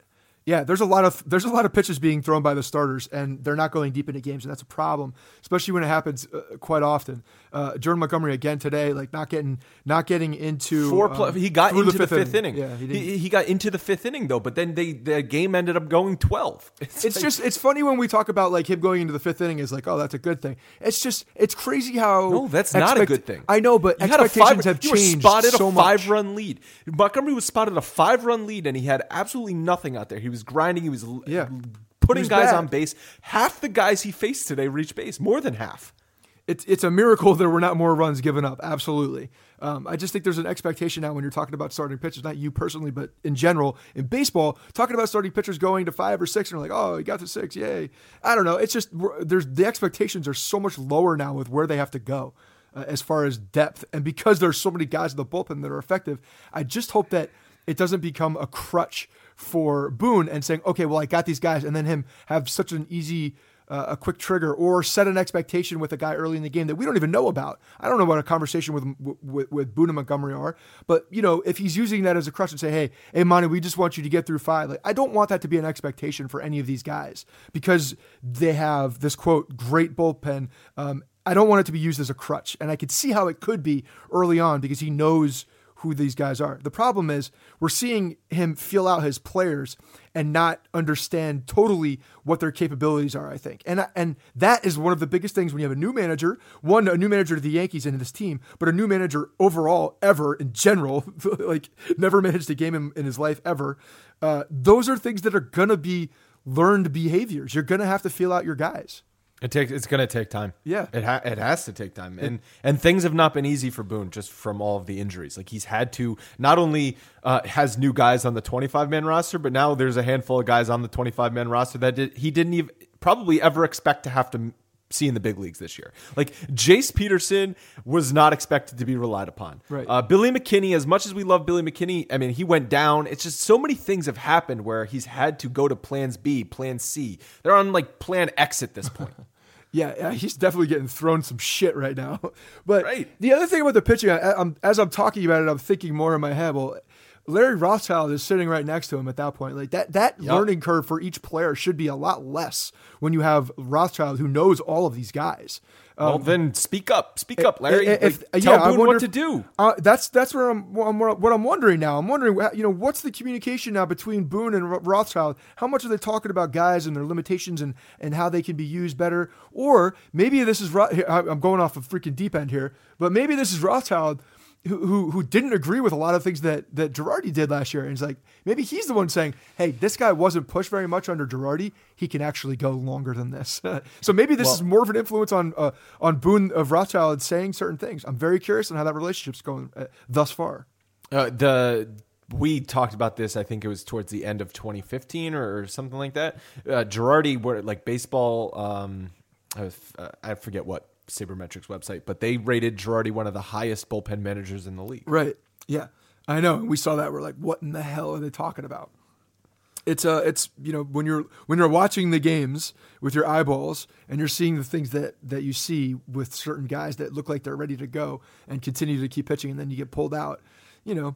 Yeah, there's a lot of there's a lot of pitches being thrown by the starters, and they're not going deep into games, and that's a problem, especially when it happens uh, quite often. Uh, Jordan Montgomery again today, like not getting not getting into Four um, pl- he got through into the the fifth, fifth inning. inning. Yeah, he, he, didn't. he got into the fifth inning though, but then they the game ended up going twelve. It's, It's like- just it's funny when we talk about like him going into the fifth inning is like, oh, that's a good thing. It's just it's crazy how no, that's not a good thing. I know, but You had a expectations five, have you were changed spotted so a much. five-run lead. Montgomery was spotted a five-run lead, and he had absolutely nothing out there. He was grinding. He was l- Yeah. putting He was guys bad. on base. Half the guys he faced today reached base, more than half. It's it's a miracle there were not more runs given up. Absolutely. Um, I just think there's an expectation now when you're talking about starting pitchers, not you personally, but in general in baseball, talking about starting pitchers going to five or six, and you're like, oh, he got to six, yay! I don't know. It's just there's the expectations are so much lower now with where they have to go uh, as far as depth, and because there's so many guys in the bullpen that are effective, I just hope that it doesn't become a crutch for Boone and saying, okay, well, I got these guys, and then him have such an easy. Uh, a quick trigger or set an expectation with a guy early in the game that we don't even know about. I don't know what a conversation with with, with Boone and Montgomery are, but you know, if he's using that as a crutch and say, hey, hey, Monty, we just want you to get through five. Like, I don't want that to be an expectation for any of these guys because they have this quote great bullpen. Um, I don't want it to be used as a crutch, and I could see how it could be early on because he knows who these guys are. The problem is we're seeing him feel out his players and not understand totally what their capabilities are, I think. And and that is one of the biggest things when you have a new manager, one, a new manager to the Yankees and to this team, but a new manager overall, ever, in general, like never managed a game in, in his life ever. Uh, those are things that are going to be learned behaviors. You're going to have to feel out your guys. It takes. It's going to take time. Yeah. it ha- it has to take time, and and things have not been easy for Boone just from all of the injuries. Like he's had to not only uh, has new guys on the twenty-five man roster, but now there's a handful of guys on the twenty-five man roster that did, he didn't even probably ever expect to have to see in the big leagues this year. Like Jace Peterson was not expected to be relied upon. Right. Uh, Billy McKinney, as much as we love Billy McKinney, I mean, he went down. It's just so many things have happened where he's had to go to plans B, plan C. They're on like plan X at this point. Yeah, yeah, he's definitely getting thrown some shit right now. But Right. the other thing about the pitching, I, I'm, as I'm talking about it, I'm thinking more in my head. Well, Larry Rothschild is sitting right next to him at that point. Like that, that Yep. learning curve for each player should be a lot less when you have Rothschild who knows all of these guys. Um, Well, then speak up, speak up, Larry. if- if- Like, yeah, tell I Boone wonder what to if- do. Uh, that's that's where I'm, what I'm what I'm wondering now. I'm wondering, you know, what's the communication now between Boone and Ro- Rothschild? How much are they talking about guys and their limitations and and how they can be used better? Or maybe this is Ro- I'm going off a freaking deep end here, but maybe this is Rothschild who who, who didn't agree with a lot of things that that Girardi did last year, and he's like, maybe he's the one saying, hey, this guy wasn't pushed very much under Girardi. He can actually go longer than this. So maybe this Well- is more of an influence on uh, on Boone of Rothschild saying certain things. I'm very curious on how that relationship's going uh, thus far. Uh, the we talked about this. I think it was towards the end of twenty fifteen or, or something like that. Uh, Girardi, were like baseball. Um, I, was, uh, I forget what Sabermetrics website, but they rated Girardi one of the highest bullpen managers in the league. Right. Yeah. I know. We saw that. We're like, what in the hell are they talking about? It's uh it's you know when you're when you're watching the games with your eyeballs and you're seeing the things that that you see with certain guys that look like they're ready to go and continue to keep pitching, and then you get pulled out, you know,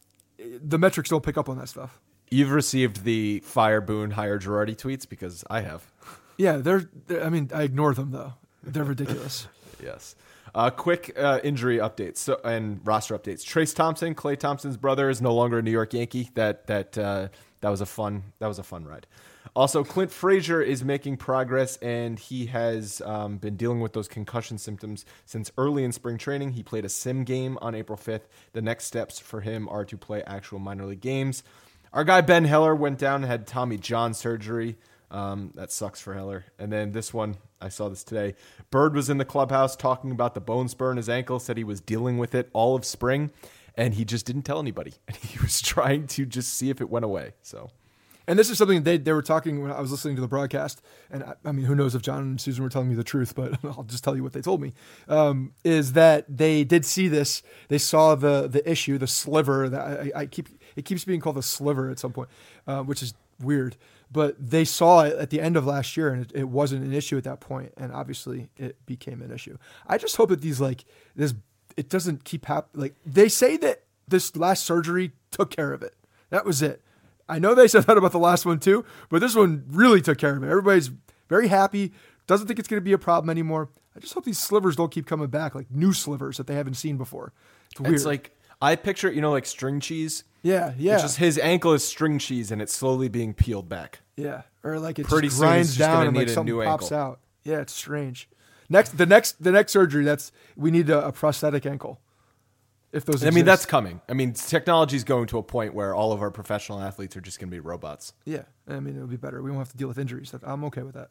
the metrics don't pick up on that stuff. You've received the fire Boone, hire Girardi tweets because I have. Yeah, they're, they're I mean, I ignore them though. They're ridiculous. Yes. Uh, quick uh, injury updates so, and roster updates. Trace Thompson, Klay Thompson's brother, is no longer a New York Yankee. That that uh, that was a fun that was a fun ride. Also, Clint Frazier is making progress, and he has um, been dealing with those concussion symptoms since early in spring training. He played a sim game on April fifth. The next steps for him are to play actual minor league games. Our guy Ben Heller went down and had Tommy John surgery. Um, that sucks for Heller. And then this one, I saw this today. Bird was in the clubhouse talking about the bone spur in his ankle, said he was dealing with it all of spring, and he just didn't tell anybody. And he was trying to just see if it went away. So, And this is something they they were talking when I was listening to the broadcast. And I, I mean, who knows if John and Susan were telling me the truth, but I'll just tell you what they told me. Um, is that they did see this. They saw the the issue, the sliver. That I, I keep it keeps being called a sliver at some point, uh, which is weird. But they saw it at the end of last year, and it, it wasn't an issue at that point, and obviously it became an issue. I just hope that these like this it doesn't keep happening. Like they say that this last surgery took care of it. That was it. I know they said that about the last one too, but this one really took care of it. Everybody's very happy. Doesn't think it's going to be a problem anymore. I just hope these slivers don't keep coming back, like new slivers that they haven't seen before. It's weird. It's like, I picture it, you know, like string cheese. Yeah, yeah. It's just his ankle is string cheese and it's slowly being peeled back. Yeah, or like it Pretty just soon grinds he's just down gonna and like need a something new pops ankle. out. Yeah, it's strange. Next, the next, the next surgery. That's we need a, a prosthetic ankle. If those, I exist. mean, that's coming. I mean, technology is going to a point where all of our professional athletes are just going to be robots. Yeah, I mean, it'll be better. We won't have to deal with injuries. I'm okay with that.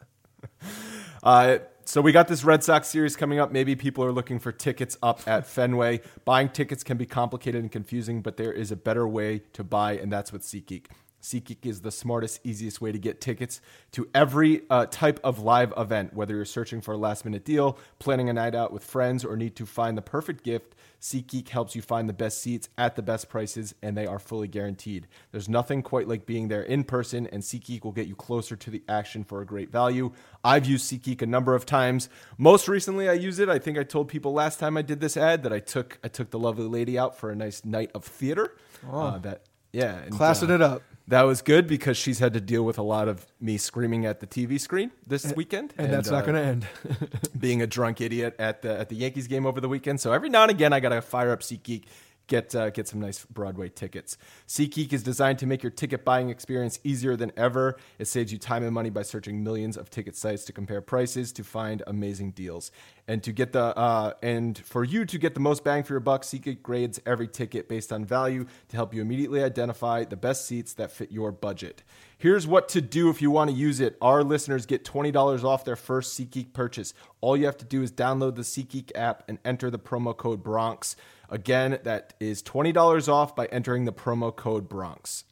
Uh, so we got this Red Sox series coming up. Maybe people are looking for tickets up at Fenway. Buying tickets can be complicated and confusing, but there is a better way to buy, and that's with SeatGeek. SeatGeek is the smartest, easiest way to get tickets to every uh, type of live event. Whether you're searching for a last-minute deal, planning a night out with friends, or need to find the perfect gift, SeatGeek helps you find the best seats at the best prices, and they are fully guaranteed. There's nothing quite like being there in person, and SeatGeek will get you closer to the action for a great value. I've used SeatGeek a number of times. Most recently, I use it. I think I told people last time I did this ad that I took I took the lovely lady out for a nice night of theater. Oh. Uh, that yeah, and, Classing uh, it up. That was good because she's had to deal with a lot of me screaming at the T V screen this And- weekend, And, that's not uh, going to end. being a drunk idiot at the at the Yankees game over the weekend. So every now and again, I gotta fire up SeatGeek, get uh, get some nice Broadway tickets. SeatGeek is designed to make your ticket buying experience easier than ever. It saves you time and money by searching millions of ticket sites to compare prices to find amazing deals. And to get the uh, and for you to get the most bang for your buck, SeatGeek grades every ticket based on value to help you immediately identify the best seats that fit your budget. Here's what to do if you want to use it. Our listeners get twenty dollars off their first SeatGeek purchase. All you have to do is download the SeatGeek app and enter the promo code Bronx. Again, that is twenty dollars off by entering the promo code Bronx.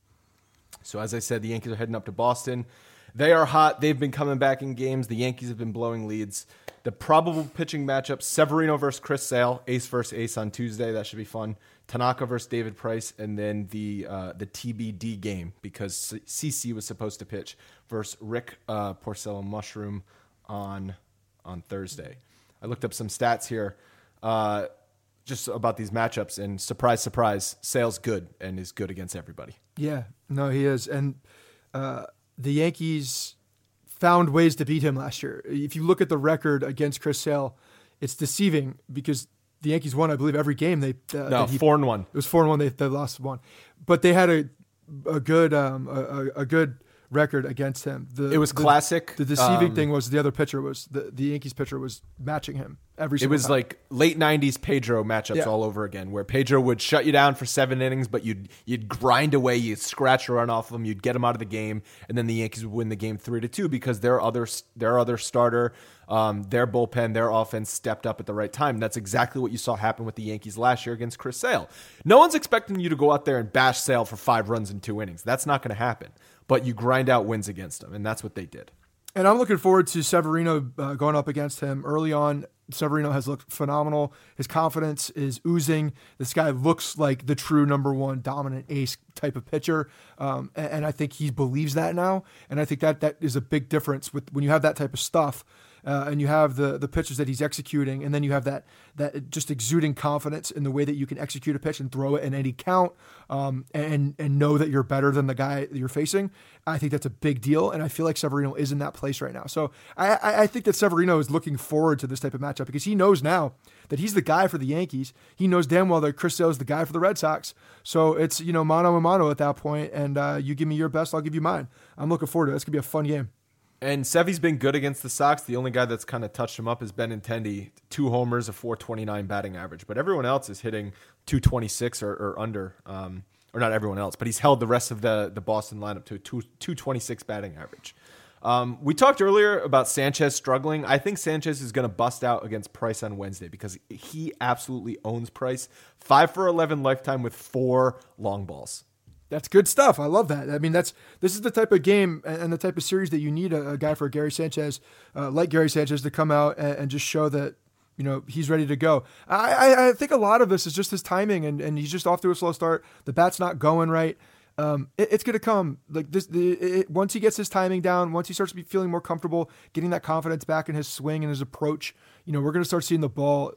So as I said, the Yankees are heading up to Boston. They are hot. They've been coming back in games. The Yankees have been blowing leads. The probable pitching matchup, Severino versus Chris Sale, ace versus ace on Tuesday. That should be fun. Tanaka versus David Price, and then the uh, the T B D game because C C was supposed to pitch versus Rick uh, Porcello Mushroom on on Thursday. I looked up some stats here uh, just about these matchups, and surprise, surprise, Sale's good and is good against everybody. Yeah, no, he is. And uh, the Yankees found ways to beat him last year. If you look at the record against Chris Sale, it's deceiving because the Yankees won, I believe, every game. They uh, No, that he, four and one. It was four and one. They, they lost one, but they had a a good um, a, a good record against him. The, It was the, classic. The deceiving um, thing was the other pitcher was the, the Yankees pitcher was matching him every It single was time. like late nineties Pedro matchups Yeah. all over again, where Pedro would shut you down for seven innings, but you'd you'd grind away, you'd scratch a run off of him, you'd get him out of the game, and then the Yankees would win the game three to two because their other their other starter, um, their bullpen, their offense stepped up at the right time. That's exactly what you saw happen with the Yankees last year against Chris Sale. No one's expecting you to go out there and bash Sale for five runs in two innings. That's not going to happen. But you grind out wins against them, and that's what they did. And I'm looking forward to Severino uh, going up against him early on. Severino has looked phenomenal. His confidence is oozing. This guy looks like the true number one dominant ace type of pitcher. Um, and, and I think he believes that now. And I think that that is a big difference with when you have that type of stuff. Uh, and you have the the pitches that he's executing, and then you have that that just exuding confidence in the way that you can execute a pitch and throw it in any count, um, and and know that you're better than the guy that you're facing. I think that's a big deal, and I feel like Severino is in that place right now. So I, I, I think that Severino is looking forward to this type of matchup because he knows now that he's the guy for the Yankees. He knows damn well that Chris Sale is the guy for the Red Sox. So it's, you know, mano a mano at that point, and uh, you give me your best, I'll give you mine. I'm looking forward to it. It's gonna be a fun game. And Sevy's been good against the Sox. The only guy that's kind of touched him up is Benintendi. Two homers, a four twenty-nine batting average. But everyone else is hitting two twenty-six or, or under. Um, or not everyone else, but he's held the rest of the, the Boston lineup to a two twenty-six batting average. Um, we talked earlier about Sanchez struggling. I think Sanchez is going to bust out against Price on Wednesday because he absolutely owns Price. five for eleven lifetime with four long balls. That's good stuff. I love that. I mean, that's this is the type of game and the type of series that you need a, a guy for Gary Sanchez, uh, like Gary Sanchez, to come out and, and just show that, you know, he's ready to go. I, I, I think a lot of this is just his timing, and, and he's just off to a slow start. The bat's not going right. Um, it, it's going to come like this. The, it, once he gets his timing down, once he starts to be feeling more comfortable, getting that confidence back in his swing and his approach, you know, we're going to start seeing the ball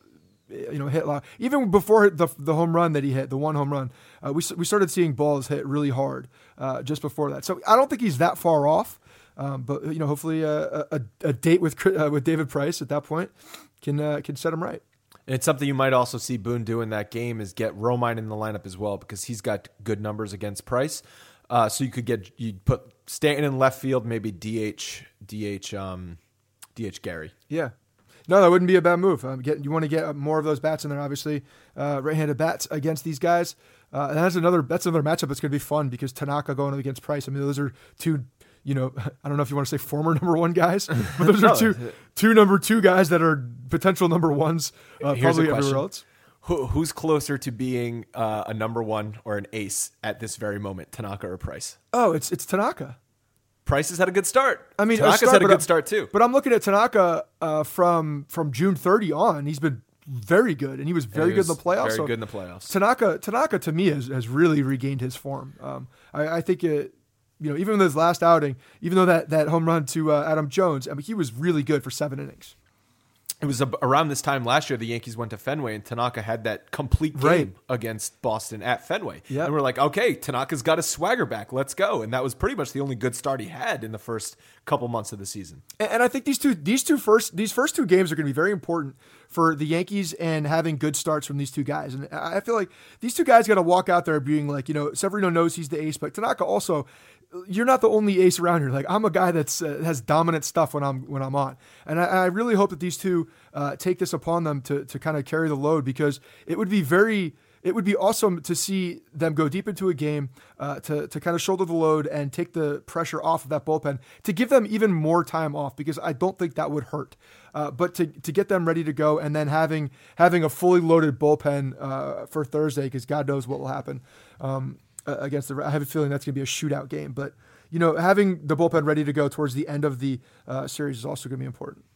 you know, hit a lot. Even before the the home run that he hit, the one home run, uh, we we started seeing balls hit really hard uh, just before that. So I don't think he's that far off. Um, but you know, hopefully uh, a, a date with uh, with David Price at that point can uh, can set him right. And it's something you might also see Boone do in that game is get Romine in the lineup as well because he's got good numbers against Price. Uh, so you could get you put Stanton in left field, maybe D H D H um, D H Gary. Yeah. No, that wouldn't be a bad move. Um, get, you want to get more of those bats in there, obviously, uh, right-handed bats against these guys. Uh, and that's another that's another matchup that's going to be fun because Tanaka going up against Price. I mean, those are two. You know, I don't know if you want to say former number one guys, but those are two two number two guys that are potential number ones uh, probably everywhere else. Who, who's closer to being uh, a number one or an ace at this very moment, Tanaka or Price? Oh, it's it's Tanaka. Price has had a good start. I mean, Tanaka's start, had a good I, start too. But I'm looking at Tanaka uh, from from June thirtieth on. He's been very good, and he was very he was good in the playoffs. Very so good in the playoffs. Tanaka Tanaka to me has, has really regained his form. Um, I, I think it. You know, even in his last outing, even though that, that home run to uh, Adam Jones, I mean, he was really good for seven innings. It was a, around this time last year the Yankees went to Fenway and Tanaka had that complete game right. against Boston at Fenway. Yep. And we're like, okay, Tanaka's got his swagger back. Let's go. And that was pretty much the only good start he had in the first couple months of the season. And, and I think these two these two first these first two games are going to be very important for the Yankees and having good starts from these two guys. And I feel like these two guys got to walk out there being like, you know, Severino knows he's the ace, but Tanaka also, you're not the only ace around here. Like I'm a guy that's uh, has dominant stuff when I'm when I'm on, and I, I really hope that these two uh, take this upon them to to kind of carry the load because it would be very it would be awesome to see them go deep into a game uh, to to kind of shoulder the load and take the pressure off of that bullpen to give them even more time off because I don't think that would hurt, uh, but to to get them ready to go and then having having a fully loaded bullpen uh, for Thursday because God knows what will happen. Um, Against the, I have a feeling that's going to be a shootout game, but you know, having the bullpen ready to go towards the end of the uh, series is also going to be important.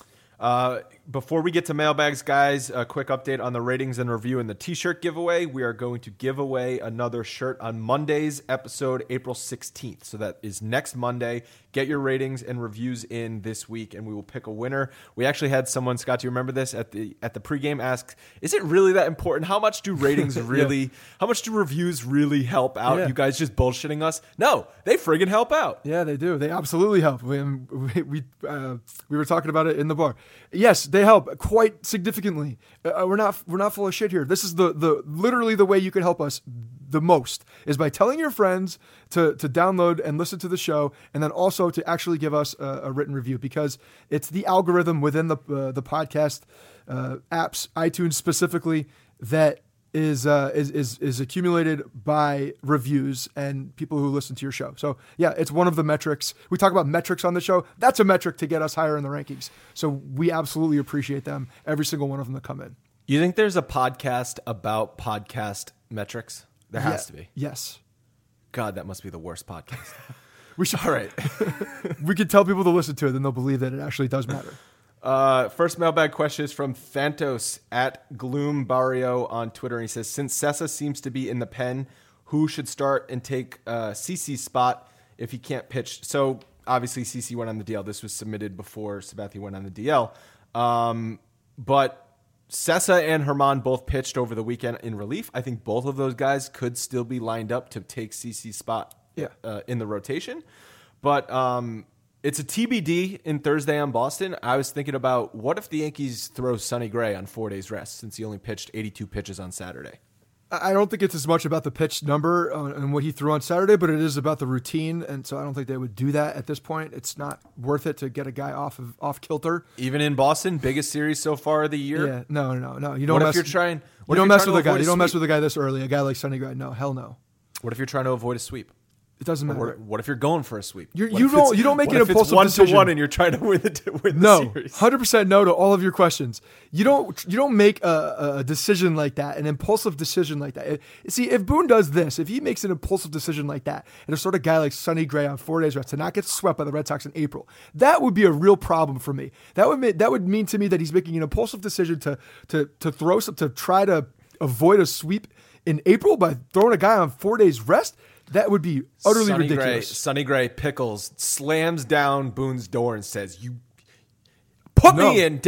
Uh, before we get to mailbags, guys, a quick update on the ratings and review and the T-shirt giveaway. We are going to give away another shirt on Monday's episode, April sixteenth. So that is next Monday. Get your ratings and reviews in this week, and we will pick a winner. We actually had someone, Scott, do you remember this, at the at the pregame ask, is it really that important? How much do ratings really, yeah. how much do reviews really help out? Yeah. You guys just bullshitting us? No, they friggin' help out. Yeah, they do. They absolutely help. We we we, uh, we were talking about it in the bar. Yes, they help quite significantly. Uh, we're not we're not full of shit here. This is the the literally the way you can help us the most is by telling your friends to to download and listen to the show, and then also to actually give us a, a written review because it's the algorithm within the uh, the podcast uh, apps, iTunes specifically, that is uh, is is is accumulated by reviews and people who listen to your show. So yeah, it's one of the metrics. We talk about metrics on the show. That's a metric to get us higher in the rankings. So we absolutely appreciate them, every single one of them that come in. You think there's a podcast about podcast metrics? There has yeah, to be. Yes. God, that must be the worst podcast. We should. All right. We could tell people to listen to it, then they'll believe that it actually does matter. Uh, first mailbag question is from Thantos at Gloom Barrio on Twitter. And he says, since Sessa seems to be in the pen, who should start and take uh, C C's spot if he can't pitch? So obviously C C went on the D L. This was submitted before Sabathia went on the D L. Um, but Sessa and Herman both pitched over the weekend in relief. I think both of those guys could still be lined up to take C C's spot yeah. uh, in the rotation. But um, it's a T B D in Thursday on Boston. I was thinking about what if the Yankees throw Sonny Gray on four days rest since he only pitched eighty-two pitches on Saturday. I don't think it's as much about the pitch number and what he threw on Saturday, but it is about the routine, and so I don't think they would do that at this point. It's not worth it to get a guy off of off kilter. Even in Boston, biggest series so far of the year. Yeah, no, no, no. You don't. What mess, if you're trying? What you don't mess with a guy. You don't mess with a guy this early. A guy like Sonny Gray. No, hell no. What if you're trying to avoid a sweep? It doesn't matter. What, what if you're going for a sweep? You're, you don't. You don't make an impulsive one decision. to one, and you're trying to win the, win no, the series. one hundred percent no to all of your questions. You don't. You don't make a, a decision like that, an impulsive decision like that. It, see, if Boone does this, if he makes an impulsive decision like that, and a sort of guy like Sonny Gray on four days rest to not get swept by the Red Sox in April, that would be a real problem for me. That would mean, that would mean to me that he's making an impulsive decision to to to throw some to try to avoid a sweep in April by throwing a guy on four days rest. That would be utterly Sonny ridiculous. Gray, Sonny Gray Pickles slams down Boone's door and says, "You put no. me in, damn it."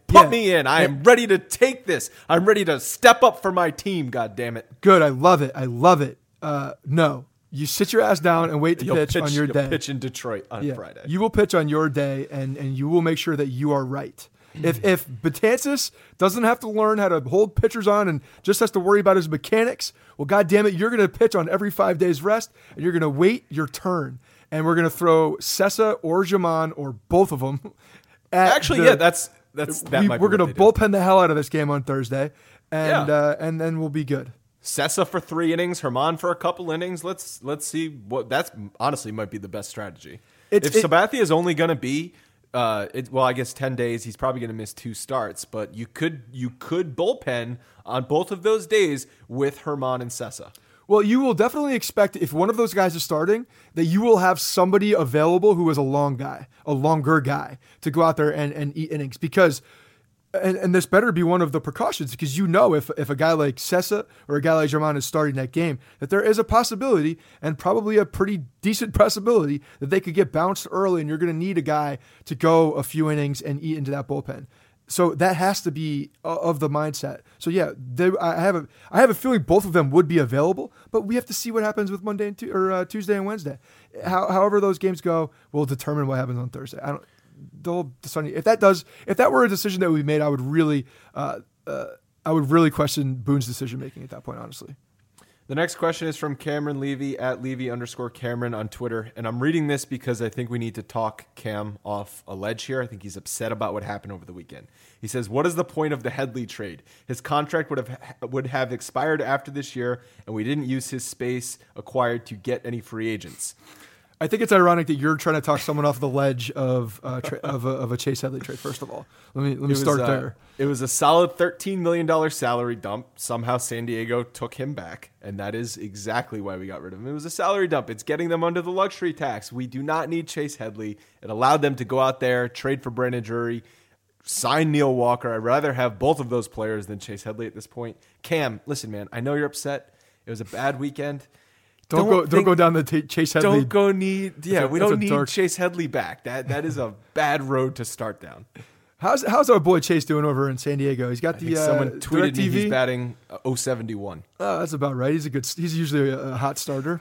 Put Yeah. me in. I am ready to take this. I'm ready to step up for my team. God damn it. Good. I love it. I love it. Uh, no, you sit your ass down and wait to You'll pitch, pitch on your you'll day. pitch in Detroit on Yeah. Friday. You will pitch on your day, and, and you will make sure that you are right. If if Betances doesn't have to learn how to hold pitchers on and just has to worry about his mechanics, well, God damn it, you're going to pitch on every five days rest, and you're going to wait your turn. And we're going to throw Sessa or Jaman or both of them. At Actually, the, yeah, that's that's that we, might be we're what going to they do. bullpen the hell out of this game on Thursday, and Yeah. uh, and then we'll be good. Sessa for three innings, Herman for a couple innings. Let's let's see what that's honestly might be the best strategy. It's- if it- Sabathia is only going to be, uh, it, well, I guess ten days. He's probably going to miss two starts, but you could you could bullpen on both of those days with Herman and Sessa. Well, you will definitely expect if one of those guys is starting that you will have somebody available who is a long guy, a longer guy to go out there and, and eat innings because, and, and this better be one of the precautions because you know if, if a guy like Sessa or a guy like German is starting that game, that there is a possibility and probably a pretty decent possibility that they could get bounced early and you're going to need a guy to go a few innings and eat into that bullpen. So that has to be of the mindset. So yeah, they, I have a I have a feeling both of them would be available, but we have to see what happens with Monday and tu- or uh, Tuesday and Wednesday. How, however those games go, will determine what happens on Thursday. I don't. They'll decide if that does if that were a decision that we made, I would really uh, uh, I would really question Boone's decision making at that point. Honestly. The next question is from Cameron Levy at Levy underscore Cameron on Twitter. And I'm reading this because I think we need to talk Cam off a ledge here. I think he's upset about what happened over the weekend. He says, what is the point of the Headley trade? His contract would have would have expired after this year, and we didn't use his space acquired to get any free agents. I think it's ironic that you're trying to talk someone off the ledge of uh, tra- of, a, of a Chase Headley trade. First of all, let me let me It was, start uh, there. It was a solid thirteen million dollars salary dump. Somehow San Diego took him back, and that is exactly why we got rid of him. It was a salary dump. It's getting them under the luxury tax. We do not need Chase Headley. It allowed them to go out there, trade for Brandon Drury, sign Neil Walker. I'd rather have both of those players than Chase Headley at this point. Cam, listen, man, I know you're upset. It was a bad weekend. Don't, go don't think- go down the t- Chase Headley. Don't go need. Yeah, a- we that's don't a need dark- Chase Headley back. That that is a bad road to start down. How's how's our boy Chase doing over in San Diego? He's got I the think uh, someone tweeted me DirecTV. he's batting uh, oh seventy-one. Oh, that's about right. He's a good. He's usually a, a hot starter.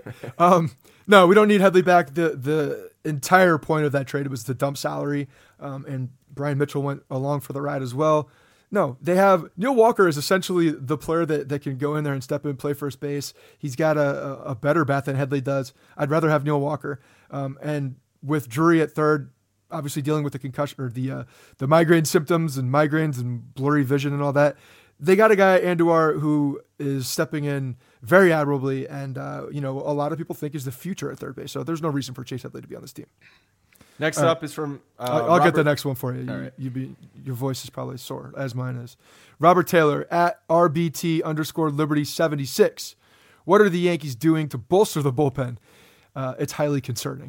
um, no, we don't need Headley back. The the entire point of that trade was to dump salary, um, and Brian Mitchell went along for the ride as well. No, they have Neil Walker is essentially the player that, that can go in there and step in and play first base. He's got a, a, a better bat than Headley does. I'd rather have Neil Walker. Um, and with Drury at third, obviously dealing with the concussion or the uh, the migraine symptoms and migraines and blurry vision and all that, they got a guy Andujar who is stepping in very admirably, and uh, you know a lot of people think is the future at third base. So there's no reason for Chase Headley to be on this team. Next All up right. is from. Uh, I'll, I'll get the Robert- next one for you. All You, right. you be, your voice is probably sore, as mine is. Robert Taylor at R B T underscore Liberty seventy-six. What are the Yankees doing to bolster the bullpen? Uh, it's highly concerning.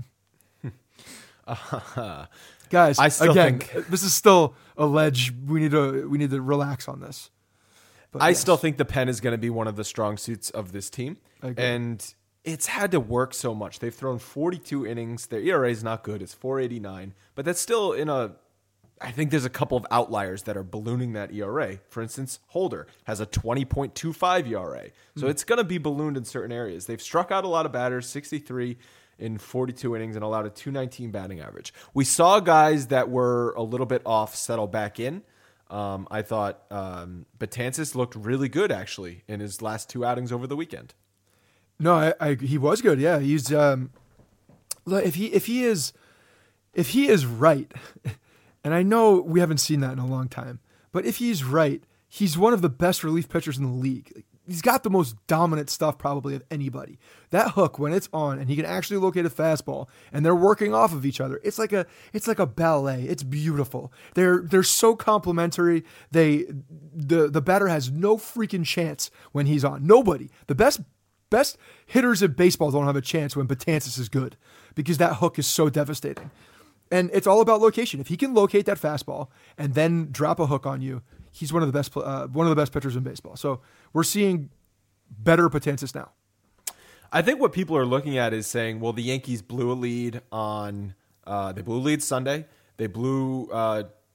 Guys, I still again, think- this is still a ledge. We need to we need to relax on this. But I yes. still think the pen is going to be one of the strong suits of this team, I agree. and it's had to work so much. They've thrown forty-two innings. Their E R A is not good; it's four eighty-nine, but that's still in a. I think there's a couple of outliers that are ballooning that E R A. For instance, Holder has a twenty point two five E R A, so Hmm. it's going to be ballooned in certain areas. They've struck out a lot of batters, sixty-three in forty-two innings, and allowed a two nineteen batting average. We saw guys that were a little bit off settle back in. Um, I thought um, Betances looked really good actually in his last two outings over the weekend. No, I, I he was good. Yeah, he's um, look, if he if he is if he is right, and I know we haven't seen that in a long time, but if he's right, he's one of the best relief pitchers in the league. He's got the most dominant stuff probably of anybody. That hook when it's on and he can actually locate a fastball and they're working off of each other. It's like a it's like a ballet. It's beautiful. They're they're so complementary. They the the batter has no freaking chance when he's on. Nobody. The best best hitters in baseball don't have a chance when Betances is good because that hook is so devastating. And it's all about location. If he can locate that fastball and then drop a hook on you, he's one of the best uh, one of the best pitchers in baseball. So we're seeing better Betances now. I think what people are looking at is saying, well, the Yankees blew a lead on uh, they blew a lead Sunday. They blew uh,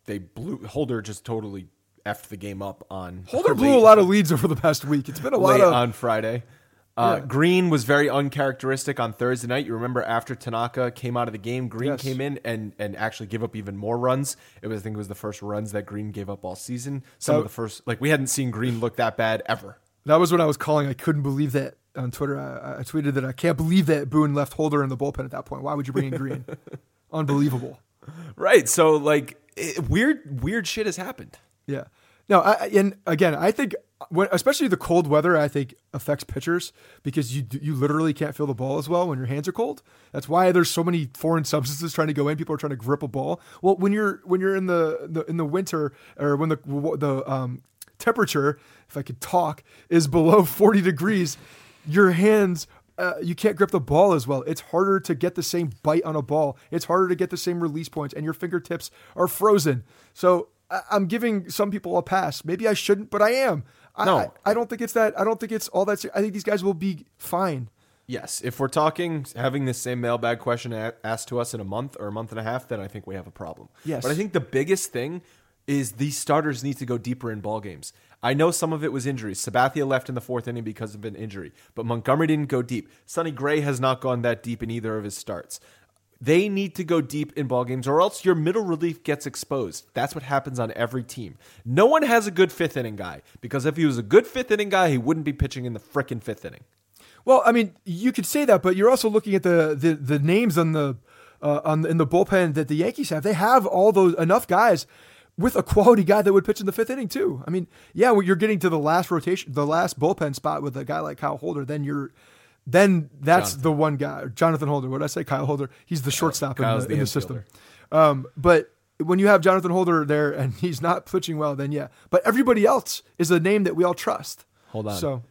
they blew Holder just totally effed the game up on Holder blew late, a lot of leads over the past week. It's been a lot late of on Friday. Uh, Yeah. Green was very uncharacteristic on Thursday night. You remember after Tanaka came out of the game, Green Yes. came in and, and actually gave up even more runs. It was I think it was the first runs that Green gave up all season. Some So- of the first, like we hadn't seen Green look that bad ever. That was when I was calling. I couldn't believe that on Twitter. I, I tweeted that I can't believe that Boone left Holder in the bullpen at that point. Why would you bring in Green? Unbelievable. Right. So like it, weird weird shit has happened. Yeah. No, I, and again, I think when, especially the cold weather, I think affects pitchers because you you literally can't feel the ball as well when your hands are cold. That's why there's so many foreign substances trying to go in. People are trying to grip a ball. Well, when you're when you're in the, the in the winter or when the the um, temperature, if I could talk, is below forty degrees, your hands. Uh, you can't grip the ball as well. It's harder to get the same bite on a ball. It's harder to get the same release points, and your fingertips are frozen. So I- I'm giving some people a pass. Maybe I shouldn't, but I am. I, No. I, I don't think it's that. I don't think it's all that. ser- I think these guys will be fine. Yes, if we're talking having the same mailbag question a- asked to us in a month or a month and a half, then I think we have a problem. Yes. But I think the biggest thing is these starters need to go deeper in ball games. I know some of it was injuries. Sabathia left in the fourth inning because of an injury, but Montgomery didn't go deep. Sonny Gray has not gone that deep in either of his starts. They need to go deep in ball games or else your middle relief gets exposed. That's what happens on every team. No one has a good fifth inning guy because if he was a good fifth inning guy, he wouldn't be pitching in the frickin' fifth inning. Well, I mean, you could say that, but you're also looking at the the, the names on the uh, on in the bullpen that the Yankees have. They have all those enough guys with a quality guy that would pitch in the fifth inning too. I mean, yeah, when you're getting to the last rotation, the last bullpen spot with a guy like Kyle Holder, then you're then that's Jonathan. the one guy, Jonathan Holder. What did I say? Kyle Holder. He's the shortstop in Kyle's the, the in the infielder. system. Um, but when you have Jonathan Holder there and he's not pitching well, then yeah. But everybody else is a name that we all trust. Hold on. So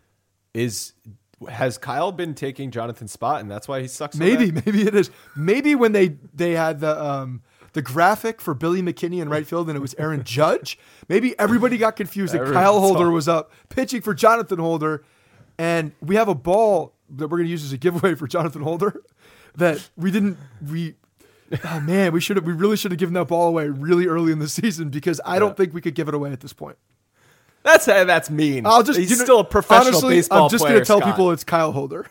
Is has Kyle been taking Jonathan's spot, and that's why he sucks? So maybe, bad? maybe it is. Maybe when they they had the um, the graphic for Billy McKinney in right field and it was Aaron Judge, maybe everybody got confused that Everyone Kyle Holder thought- was up pitching for Jonathan Holder, and we have a ball that we're going to use as a giveaway for Jonathan Holder that we didn't we. Oh man, we should have. We really should have given that ball away really early in the season because I Yeah. don't think we could give it away at this point. That's uh, that's mean. I'll just He's you know, still a professional honestly, baseball I'm just player. gonna tell Scott. people it's Kyle Holder.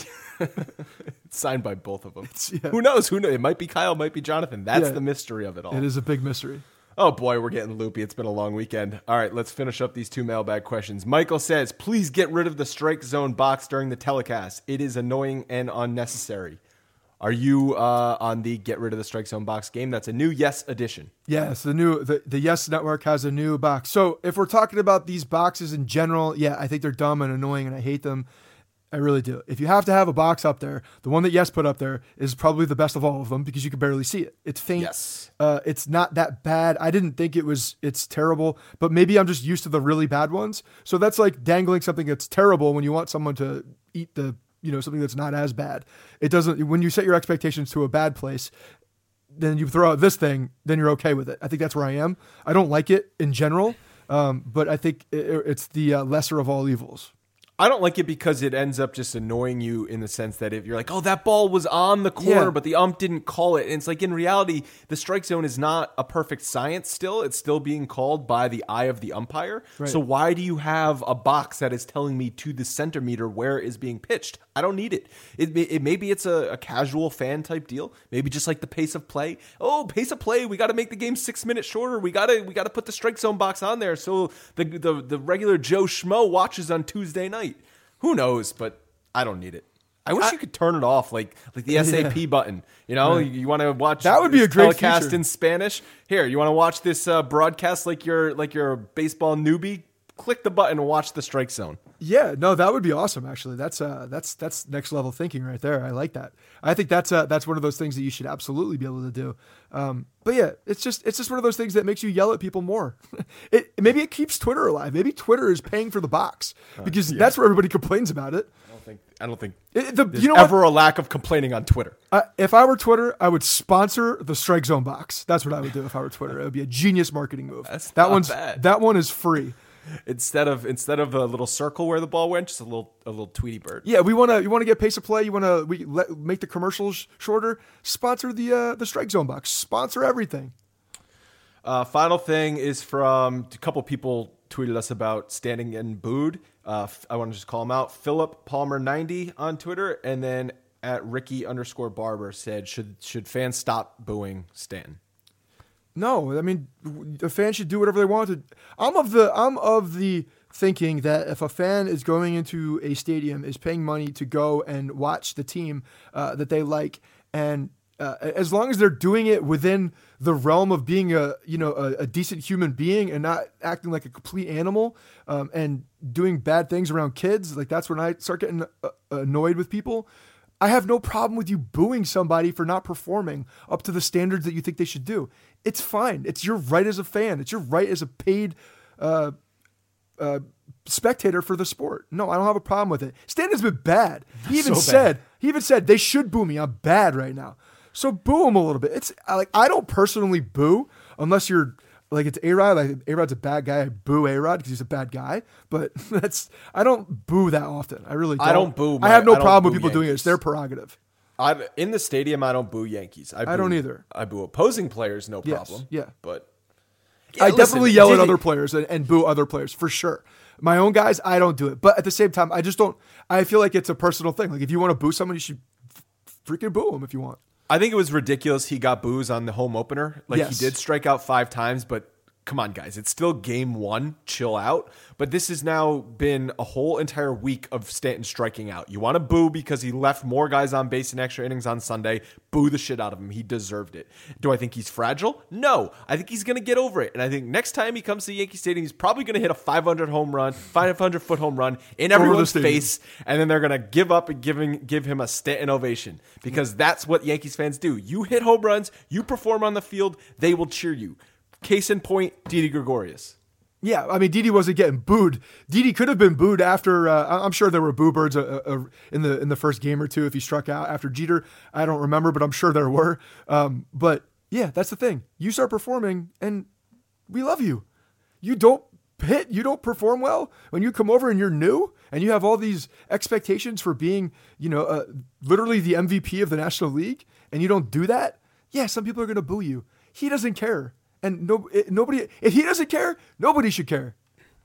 It's signed by both of them. yeah. Who knows? Who knows? It might be Kyle. It might be Jonathan. That's Yeah. the mystery of it all. It is a big mystery. Oh boy, we're getting loopy. It's been a long weekend. All right, let's finish up these two mailbag questions. Michael says, please get rid of the strike zone box during the telecast. It is annoying and unnecessary. Are you uh, on the get rid of the strike zone box game? That's a new Yes edition. Yes, the new the, the Yes Network has a new box. So if we're talking about these boxes in general, yeah, I think they're dumb and annoying and I hate them. I really do. If you have to have a box up there, the one that Yes put up there is probably the best of all of them because you can barely see it. It's faint. Yes. Uh, it's not that bad. I didn't think it was, it's terrible, but maybe I'm just used to the really bad ones. So that's like dangling something that's terrible when you want someone to eat the, you know, something that's not as bad. It doesn't, when you set your expectations to a bad place, then you throw out this thing, then you're okay with it. I think that's where I am. I don't like it in general, um, but I think it, it's the uh, lesser of all evils. I don't like it because it ends up just annoying you in the sense that if you're like, oh, that ball was on the corner, Yeah. but the ump didn't call it. And it's like, in reality, the strike zone is not a perfect science still. It's still being called by the eye of the umpire. Right. So why do you have a box that is telling me to the centimeter where it is being pitched? I don't need it. It, it Maybe it's a, a casual fan type deal. Maybe just like the pace of play. Oh, pace of play. We got to make the game six minutes shorter. We got to we got to put the strike zone box on there so the, the, the regular Joe Schmo watches on Tuesday night. Who knows, but I don't need it. I wish I- you could turn it off, like like the S A P Yeah. button. You know, Right. you, you want to watch That would be this a great telecast feature. in Spanish. Here, you want to watch this uh, broadcast like you're like you're a baseball newbie. Click the button and watch the strike zone. Yeah, no, that would be awesome. Actually, that's uh, that's that's next level thinking right there. I like that. I think that's uh, that's one of those things that you should absolutely be able to do. Um, but yeah, it's just it's just one of those things that makes you yell at people more. it maybe it keeps Twitter alive. Maybe Twitter is paying for the box because that's where everybody complains about it. I don't think I don't think It- the- there's you know what? ever a lack of complaining on Twitter. Uh, if I were Twitter, I would sponsor the Strike Zone box. That's what I would do if I were Twitter. It would be a genius marketing move. That's that not one's bad. that one is free. Instead of instead of a little circle where the ball went, just a little a little Tweety bird. Yeah, we want to. You want to get pace of play. You want to we let, make the commercials shorter. Sponsor the uh, the Strike Zone box. Sponsor everything. Uh, final thing is from a couple people tweeted us about standing and booed. Uh, I want to just call them out. Philip Palmer ninety on Twitter, and then at Ricky underscore Barber said, should should fans stop booing Stan? No, I mean, the fans should do whatever they want to. I'm of the I'm of the thinking that if a fan is going into a stadium, is paying money to go and watch the team uh, that they like, and uh, as long as they're doing it within the realm of being a you know a, a decent human being and not acting like a complete animal um, and doing bad things around kids, like that's when I start getting uh, annoyed with people. I have no problem with you booing somebody for not performing up to the standards that you think they should do. It's fine. It's your right as a fan. It's your right as a paid uh, uh, spectator for the sport. No, I don't have a problem with it. Stan has been bad. He even So said bad. he even said they should boo me. I'm bad right now. So boo him a little bit. It's like I don't personally boo unless you're like it's A-Rod. Like A-Rod's a bad guy. I boo A-Rod because he's a bad guy. But that's I don't boo that often. I really don't. I don't boo my- I have no I don't problem with boo people doing it. Yankees. It's their prerogative. I in the stadium, I don't boo Yankees. I, boo, I don't either. I boo opposing players, no Yes, problem. yeah. But I Yeah, definitely listen, yell at did other it- players and, and boo other players for sure. My own guys, I don't do it. But at the same time, I just don't. I feel like it's a personal thing. Like if you want to boo someone, you should f- freaking boo them if you want. I think it was ridiculous he got boos on the home opener. Like Yes. he did strike out five times, but come on, guys. It's still game one. Chill out. But this has now been a whole entire week of Stanton striking out. You want to boo because he left more guys on base in extra innings on Sunday. Boo the shit out of him. He deserved it. Do I think he's fragile? No. I think he's going to get over it. And I think next time he comes to Yankee Stadium, he's probably going to hit a five hundred home run, five hundred foot home run in everyone's stadium. face. And then they're going to give up and giving, give him a Stanton ovation because that's what Yankees fans do. You hit home runs, you perform on the field, they will cheer you. Case in point, Didi Gregorius. Yeah, I mean, Didi wasn't getting booed. Didi could have been booed after. Uh, I'm sure there were boo birds uh, uh, in the in the first game or two if he struck out after Jeter. I don't remember, but I'm sure there were. Um, but yeah, that's the thing. You start performing, and we love you. You don't hit. You don't perform well when you come over and you're new, and you have all these expectations for being, you know, uh, literally the M V P of the National League, and you don't do that. Yeah, some people are going to boo you. He doesn't care. And no, it, nobody, if he doesn't care, nobody should care.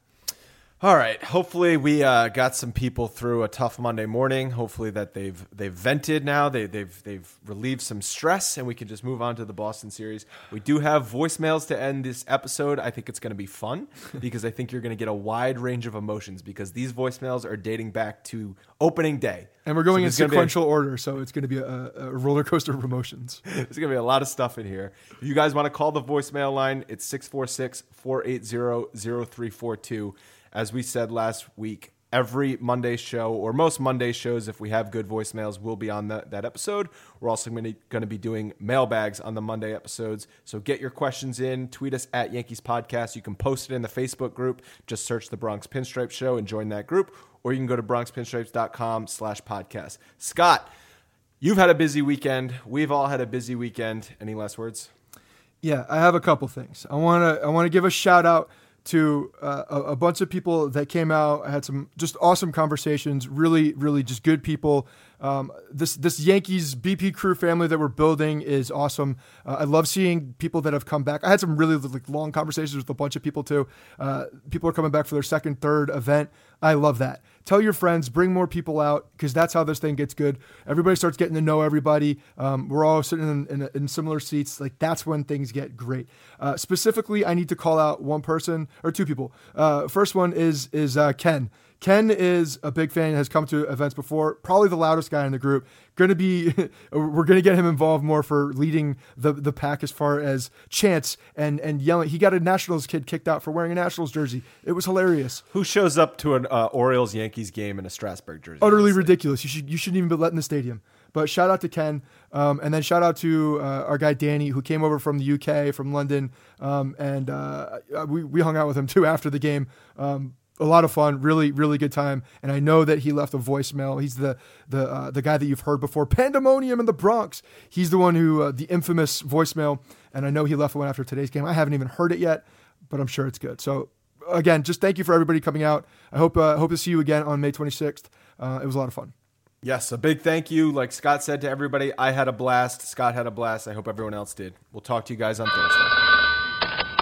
All right. Hopefully we uh, got some people through a tough Monday morning. Hopefully that they've they've vented now. They, they've they've relieved some stress, and we can just move on to the Boston series. We do have voicemails to end this episode. I think it's going to be fun because I think you're going to get a wide range of emotions because these voicemails are dating back to opening day. And we're going So in there's gonna be a- sequential order, so it's going to be a, a roller coaster of emotions. There's going to be a lot of stuff in here. If you guys want to call the voicemail line, it's six four six, four eight zero, zero three four two. As we said last week, every Monday show, or most Monday shows, if we have good voicemails, will be on that, that episode. We're also going to be doing mailbags on the Monday episodes. So get your questions in. Tweet us at Yankees Podcast. You can post it in the Facebook group. Just search the Bronx Pinstripe Show and join that group. Or you can go to bronx pinstripes dot com slash podcast. Scott, you've had a busy weekend. We've all had a busy weekend. Any last words? Yeah, I have a couple things. I want to I want to give a shout out to uh, a, a bunch of people that came out. I had some just awesome conversations, really, really just good people. Um, this this Yankees B P crew family that we're building is awesome. Uh, I love seeing people that have come back. I had some really like long conversations with a bunch of people too. Uh, people are coming back for their second, third event. I love that. Tell your friends, bring more people out because that's how this thing gets good. Everybody starts getting to know everybody. Um, we're all sitting in, in, in similar seats. Like that's when things get great. Uh, specifically, I need to call out one person or two people. Uh, first one is is uh, Ken. Ken is a big fan, has come to events before, probably the loudest guy in the group. Going to be, we're going to get him involved more for leading the the pack as far as chants and, and yelling. He got a Nationals kid kicked out for wearing a Nationals jersey. It was hilarious. Who shows up to an uh, Orioles Yankees game in a Strasburg jersey? Utterly honestly? ridiculous. You should you shouldn't even be let in the stadium. But shout out to Ken, um, and then shout out to uh, our guy Danny, who came over from the U K, from London, um, and uh, we we hung out with him too after the game. Um, A lot of fun, really, really good time, and I know that he left a voicemail. He's the the uh, the guy that you've heard before, Pandemonium in the Bronx. He's the one who uh, the infamous voicemail, and I know he left one after today's game. I haven't even heard it yet, but I'm sure it's good. So again, just thank you for everybody coming out. I hope uh, hope to see you again on May twenty-sixth. Uh, it was a lot of fun. Yes, a big thank you. Like Scott said to everybody, I had a blast. Scott had a blast. I hope everyone else did. We'll talk to you guys on Thursday.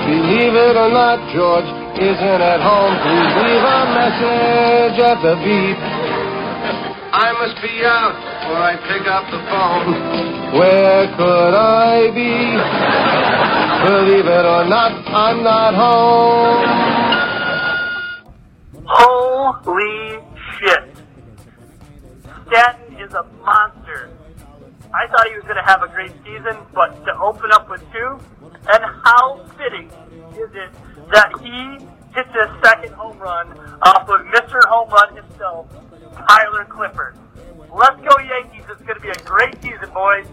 Believe it or not, George isn't at home. Please leave a message at the beep. I must be out before I pick up the phone. Where could I be? Believe it or not, I'm not home. Holy shit. Stanton is a monster. I thought he was going to have a great season, but to open up with two, and how fitting is it that he hits his second home run off of Mister Home Run himself, Tyler Clippard. Let's go Yankees. It's going to be a great season, boys.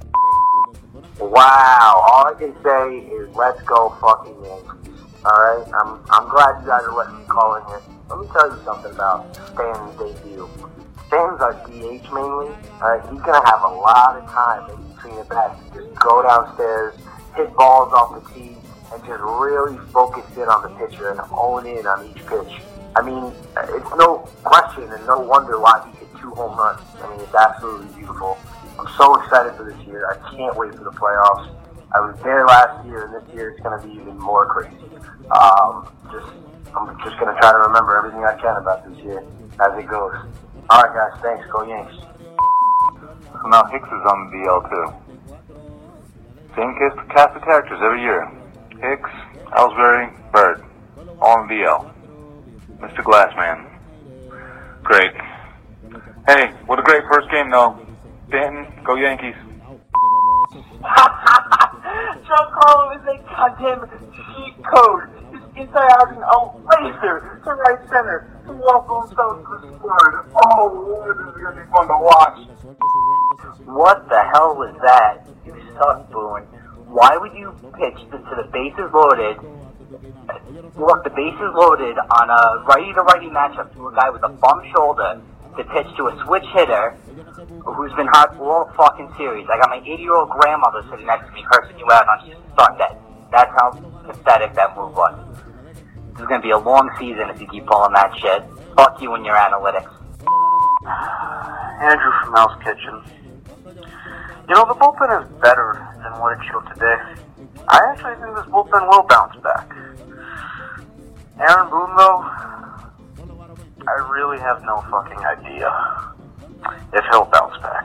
Wow. All I can say is let's go fucking Yankees. Alright? I'm I'm glad you guys are letting me call in here. Let me tell you something about Stanton's debut. Stanton's our D H mainly. Alright, he's gonna have a lot of time in between the bats to just go downstairs, hit balls off the tee, and just really focus in on the pitcher and hone in on each pitch. I mean, it's no question and no wonder why he hit two home runs. I mean, it's absolutely beautiful. I'm so excited for this year. I can't wait for the playoffs. I was there last year, and this year it's going to be even more crazy. Um, just, I'm just going to try to remember everything I can about this year as it goes. All right, guys. Thanks. Go Yanks. So now Hicks is on the D L too. Same cast, cast of characters every year. Hicks, Ellsbury, Bird, all on the D L. Mister Glassman. Great. Hey, what a great first game though. Stanton, go Yankees. Giancarlo is a goddamn cheat code. His inside out is a laser to right center. He walks himself to the square. Oh, Lord, this is going to be fun to watch. What the hell was that? You suck, Boone. Why would you pitch this to the bases loaded? Look, the bases loaded on a righty-to-righty matchup to a guy with a bum shoulder to pitch to a switch hitter who's been hurt all fucking series. I got my eighty-year-old grandmother sitting next to me cursing you out on you Sunday. That's how pathetic that move was. This is going to be a long season if you keep pulling that shit. Fuck you and your analytics. Andrew from Hell's Kitchen. You know, the bullpen is better than what it showed today. I actually think this bullpen will bounce back. Aaron Boone, though, I really have no fucking idea if he'll bounce back.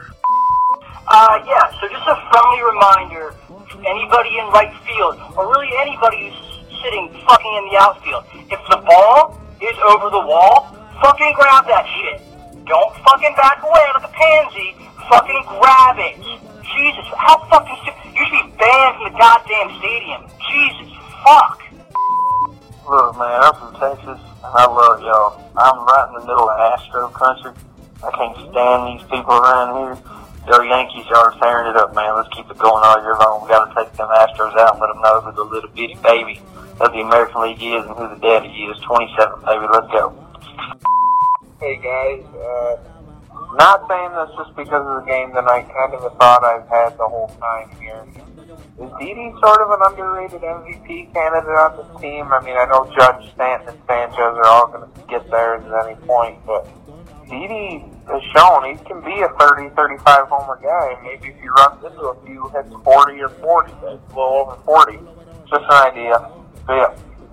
Uh, yeah, so just a friendly reminder to anybody in right field, or really anybody who's sitting fucking in the outfield. If the ball is over the wall, fucking grab that shit. Don't fucking back away like a pansy. Fucking grab it. Jesus, how fucking stu- you should be banned from the goddamn stadium. Jesus, fuck. Look, man, I'm from Texas, and I love y'all. I'm right in the middle of Astro country. I can't stand these people around here. Your Yankees are tearing it up, man. Let's keep it going all year long. We gotta take them Astros out and let them know who the little bitty baby of the American League is and who the daddy is. twenty-seven, baby. Let's go. Hey, guys. Uh, not saying this just because of the game tonight. Kind of a thought I've had the whole time here. Is Didi sort of an underrated M V P candidate on this team? I mean, I know Judge, Stanton, and Sanchez are all going to get there at any point, but Didi has shown he can be a thirty, thirty-five homer guy. Maybe if he runs into a few, hits forty or forty, a little over forty. Just an idea. See ya.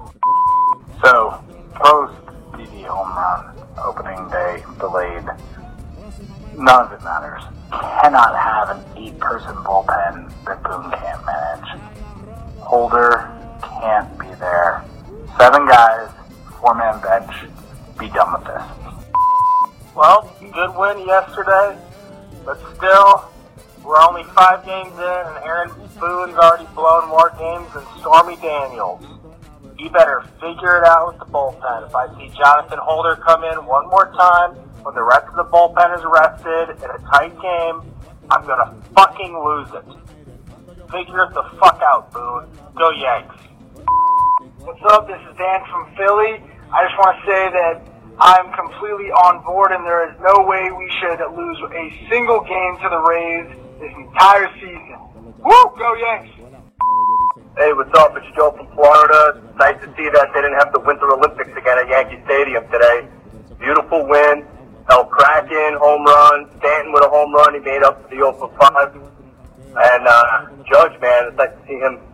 So, post Didi home run, opening day delayed. None of it matters. Cannot have an eight-person bullpen that Boone can't manage. Holder can't be there. Seven guys, four-man bench. Be done with this. Well, good win yesterday, but still, we're only five games in, and Aaron Boone's already blown more games than Stormy Daniels. He better figure it out with the bullpen. If I see Jonathan Holder come in one more time when the rest of the bullpen is rested in a tight game, I'm gonna fucking lose it. Figure it the fuck out, Boone. Go Yanks. What's up? This is Dan from Philly. I just want to say that I'm completely on board, and there is no way we should lose a single game to the Rays this entire season. Woo! Go Yanks! Hey, what's up? It's Joe from Florida. Nice to see that they didn't have the Winter Olympics again at Yankee Stadium today. Beautiful win. El Kraken, home run. Stanton with a home run. He made up for the oh for five. And uh, Judge, man, it's nice to see him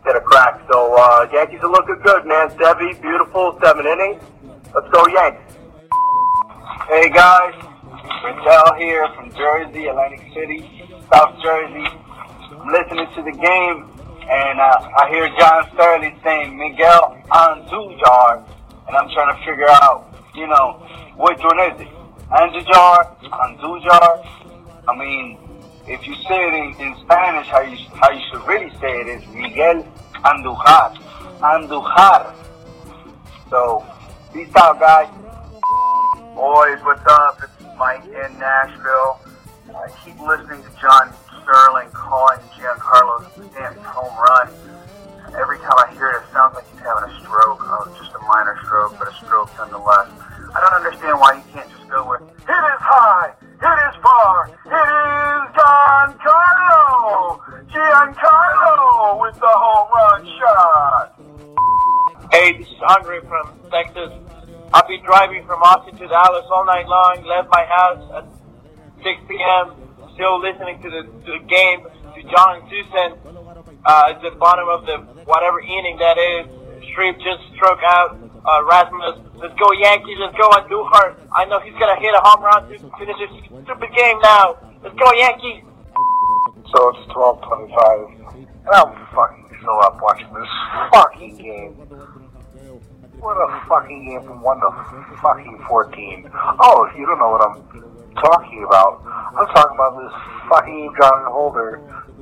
hit a crack. So uh, Yankees are looking good, man. Sevy, beautiful, seven innings. Let's go Yanks. Hey guys, Richelle here from Jersey, Atlantic City, South Jersey. I'm listening to the game, and uh, I hear John Sterling saying Miguel Andujar, and I'm trying to figure out, you know, which one is it? Andujar, Andujar. I mean, if you say it in, in Spanish, how you how you should really say it is Miguel Andujar, Andujar. So, peace out, guys. Boys, what's up? It's Mike in Nashville. I keep listening to John Sterling calling Giancarlo's damn home run. Every time I hear it, it sounds like he's having a stroke. Oh, just a minor stroke, but a stroke nonetheless. I don't understand why he can't just go with, hit is high, hit is far, it is Giancarlo! Giancarlo with the home run shot! Hey, this is Andre from Texas. I've been driving from Austin to Dallas all night long, left my house at six p.m., still listening to the, to the game, to John Susan, uh, at the bottom of the whatever inning that is. Strip just struck out uh, Rasmus. Let's go Yankees, let's go Andujar. I know he's going to hit a home run to finish this stupid game now. Let's go Yankees. So it's twelve twenty-five, and I'm fucking still up watching this fucking game. What a fucking game from one to fucking fourteen. Oh, if you don't know what I'm talking about, I'm talking about this fucking John Holder.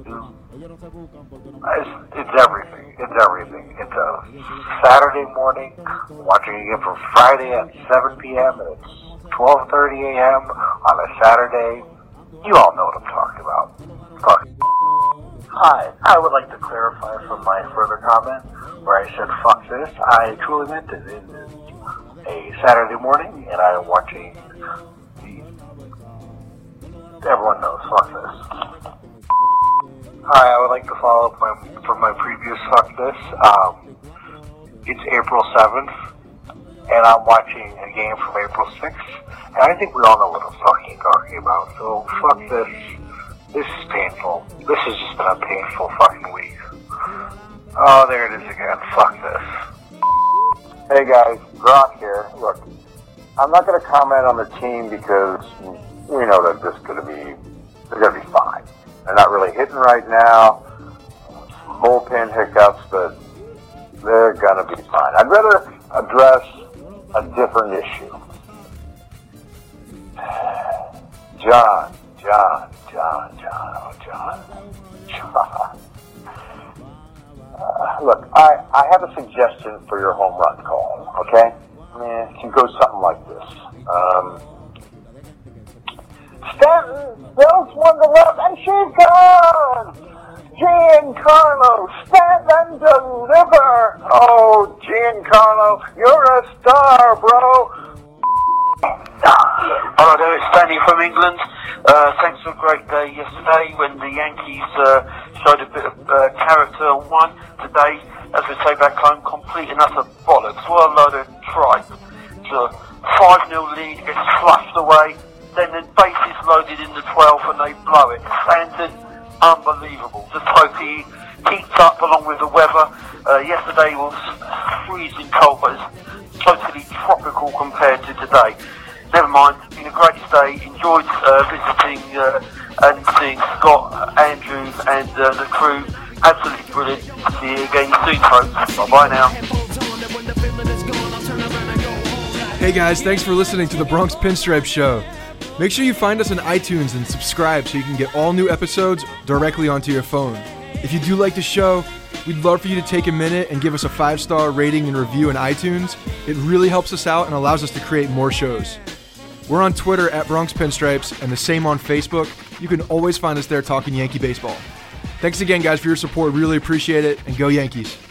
It's, it's everything. It's everything. It's a Saturday morning, watching a game from Friday at seven p.m. and it's twelve thirty a.m. on a Saturday. You all know what I'm talking about. Fuck. Hi, I would like to clarify from my further comment where I said fuck this. I truly meant it. It is a Saturday morning and I am watching the... Everyone knows, fuck this. Hi, I would like to follow up my, from my previous fuck this. Um, it's April seventh and I'm watching a game from April sixth and I think we all know what I'm fucking talking about. So fuck this. This is painful. This has just been a painful fucking week. Oh, there it is again. Fuck this. Hey guys, Brock here. Look, I'm not going to comment on the team because we know that this is going to be, they're going to be fine. They're not really hitting right now. Bullpen hiccups, but they're going to be fine. I'd rather address a different issue. John, John, John, John, oh John, John. Uh, look, I, I have a suggestion for your home run call, okay? I mean, it can go something like this. Um, Stanton throws one to left, and she's gone! Giancarlo, Stanton deliver! Oh, Giancarlo, you're a star, bro! Hello there, it's Danny from England. Uh, thanks for a great day yesterday when the Yankees uh, showed a bit of uh, character and won. Today, as we say back home, complete and utter bollocks. What a load of tripe. It's a five nil lead gets flushed away, then the bases loaded in the twelfth and they blow it. Stanton, unbelievable. Just hope he keeps up along with the weather. Uh, yesterday was freezing cold, but it's totally tropical compared to today. Never mind, it's been a great day. Enjoyed uh, visiting uh, and seeing Scott, Andrew, and uh, the crew. Absolutely brilliant. See you again soon, folks. Bye bye now. Hey guys, thanks for listening to the Bronx Pinstripe Show. Make sure you find us on iTunes and subscribe so you can get all new episodes directly onto your phone. If you do like the show, we'd love for you to take a minute and give us a five-star rating and review in iTunes. It really helps us out and allows us to create more shows. We're on Twitter at Bronx Pinstripes and the same on Facebook. You can always find us there talking Yankee baseball. Thanks again, guys, for your support. Really appreciate it, and go Yankees.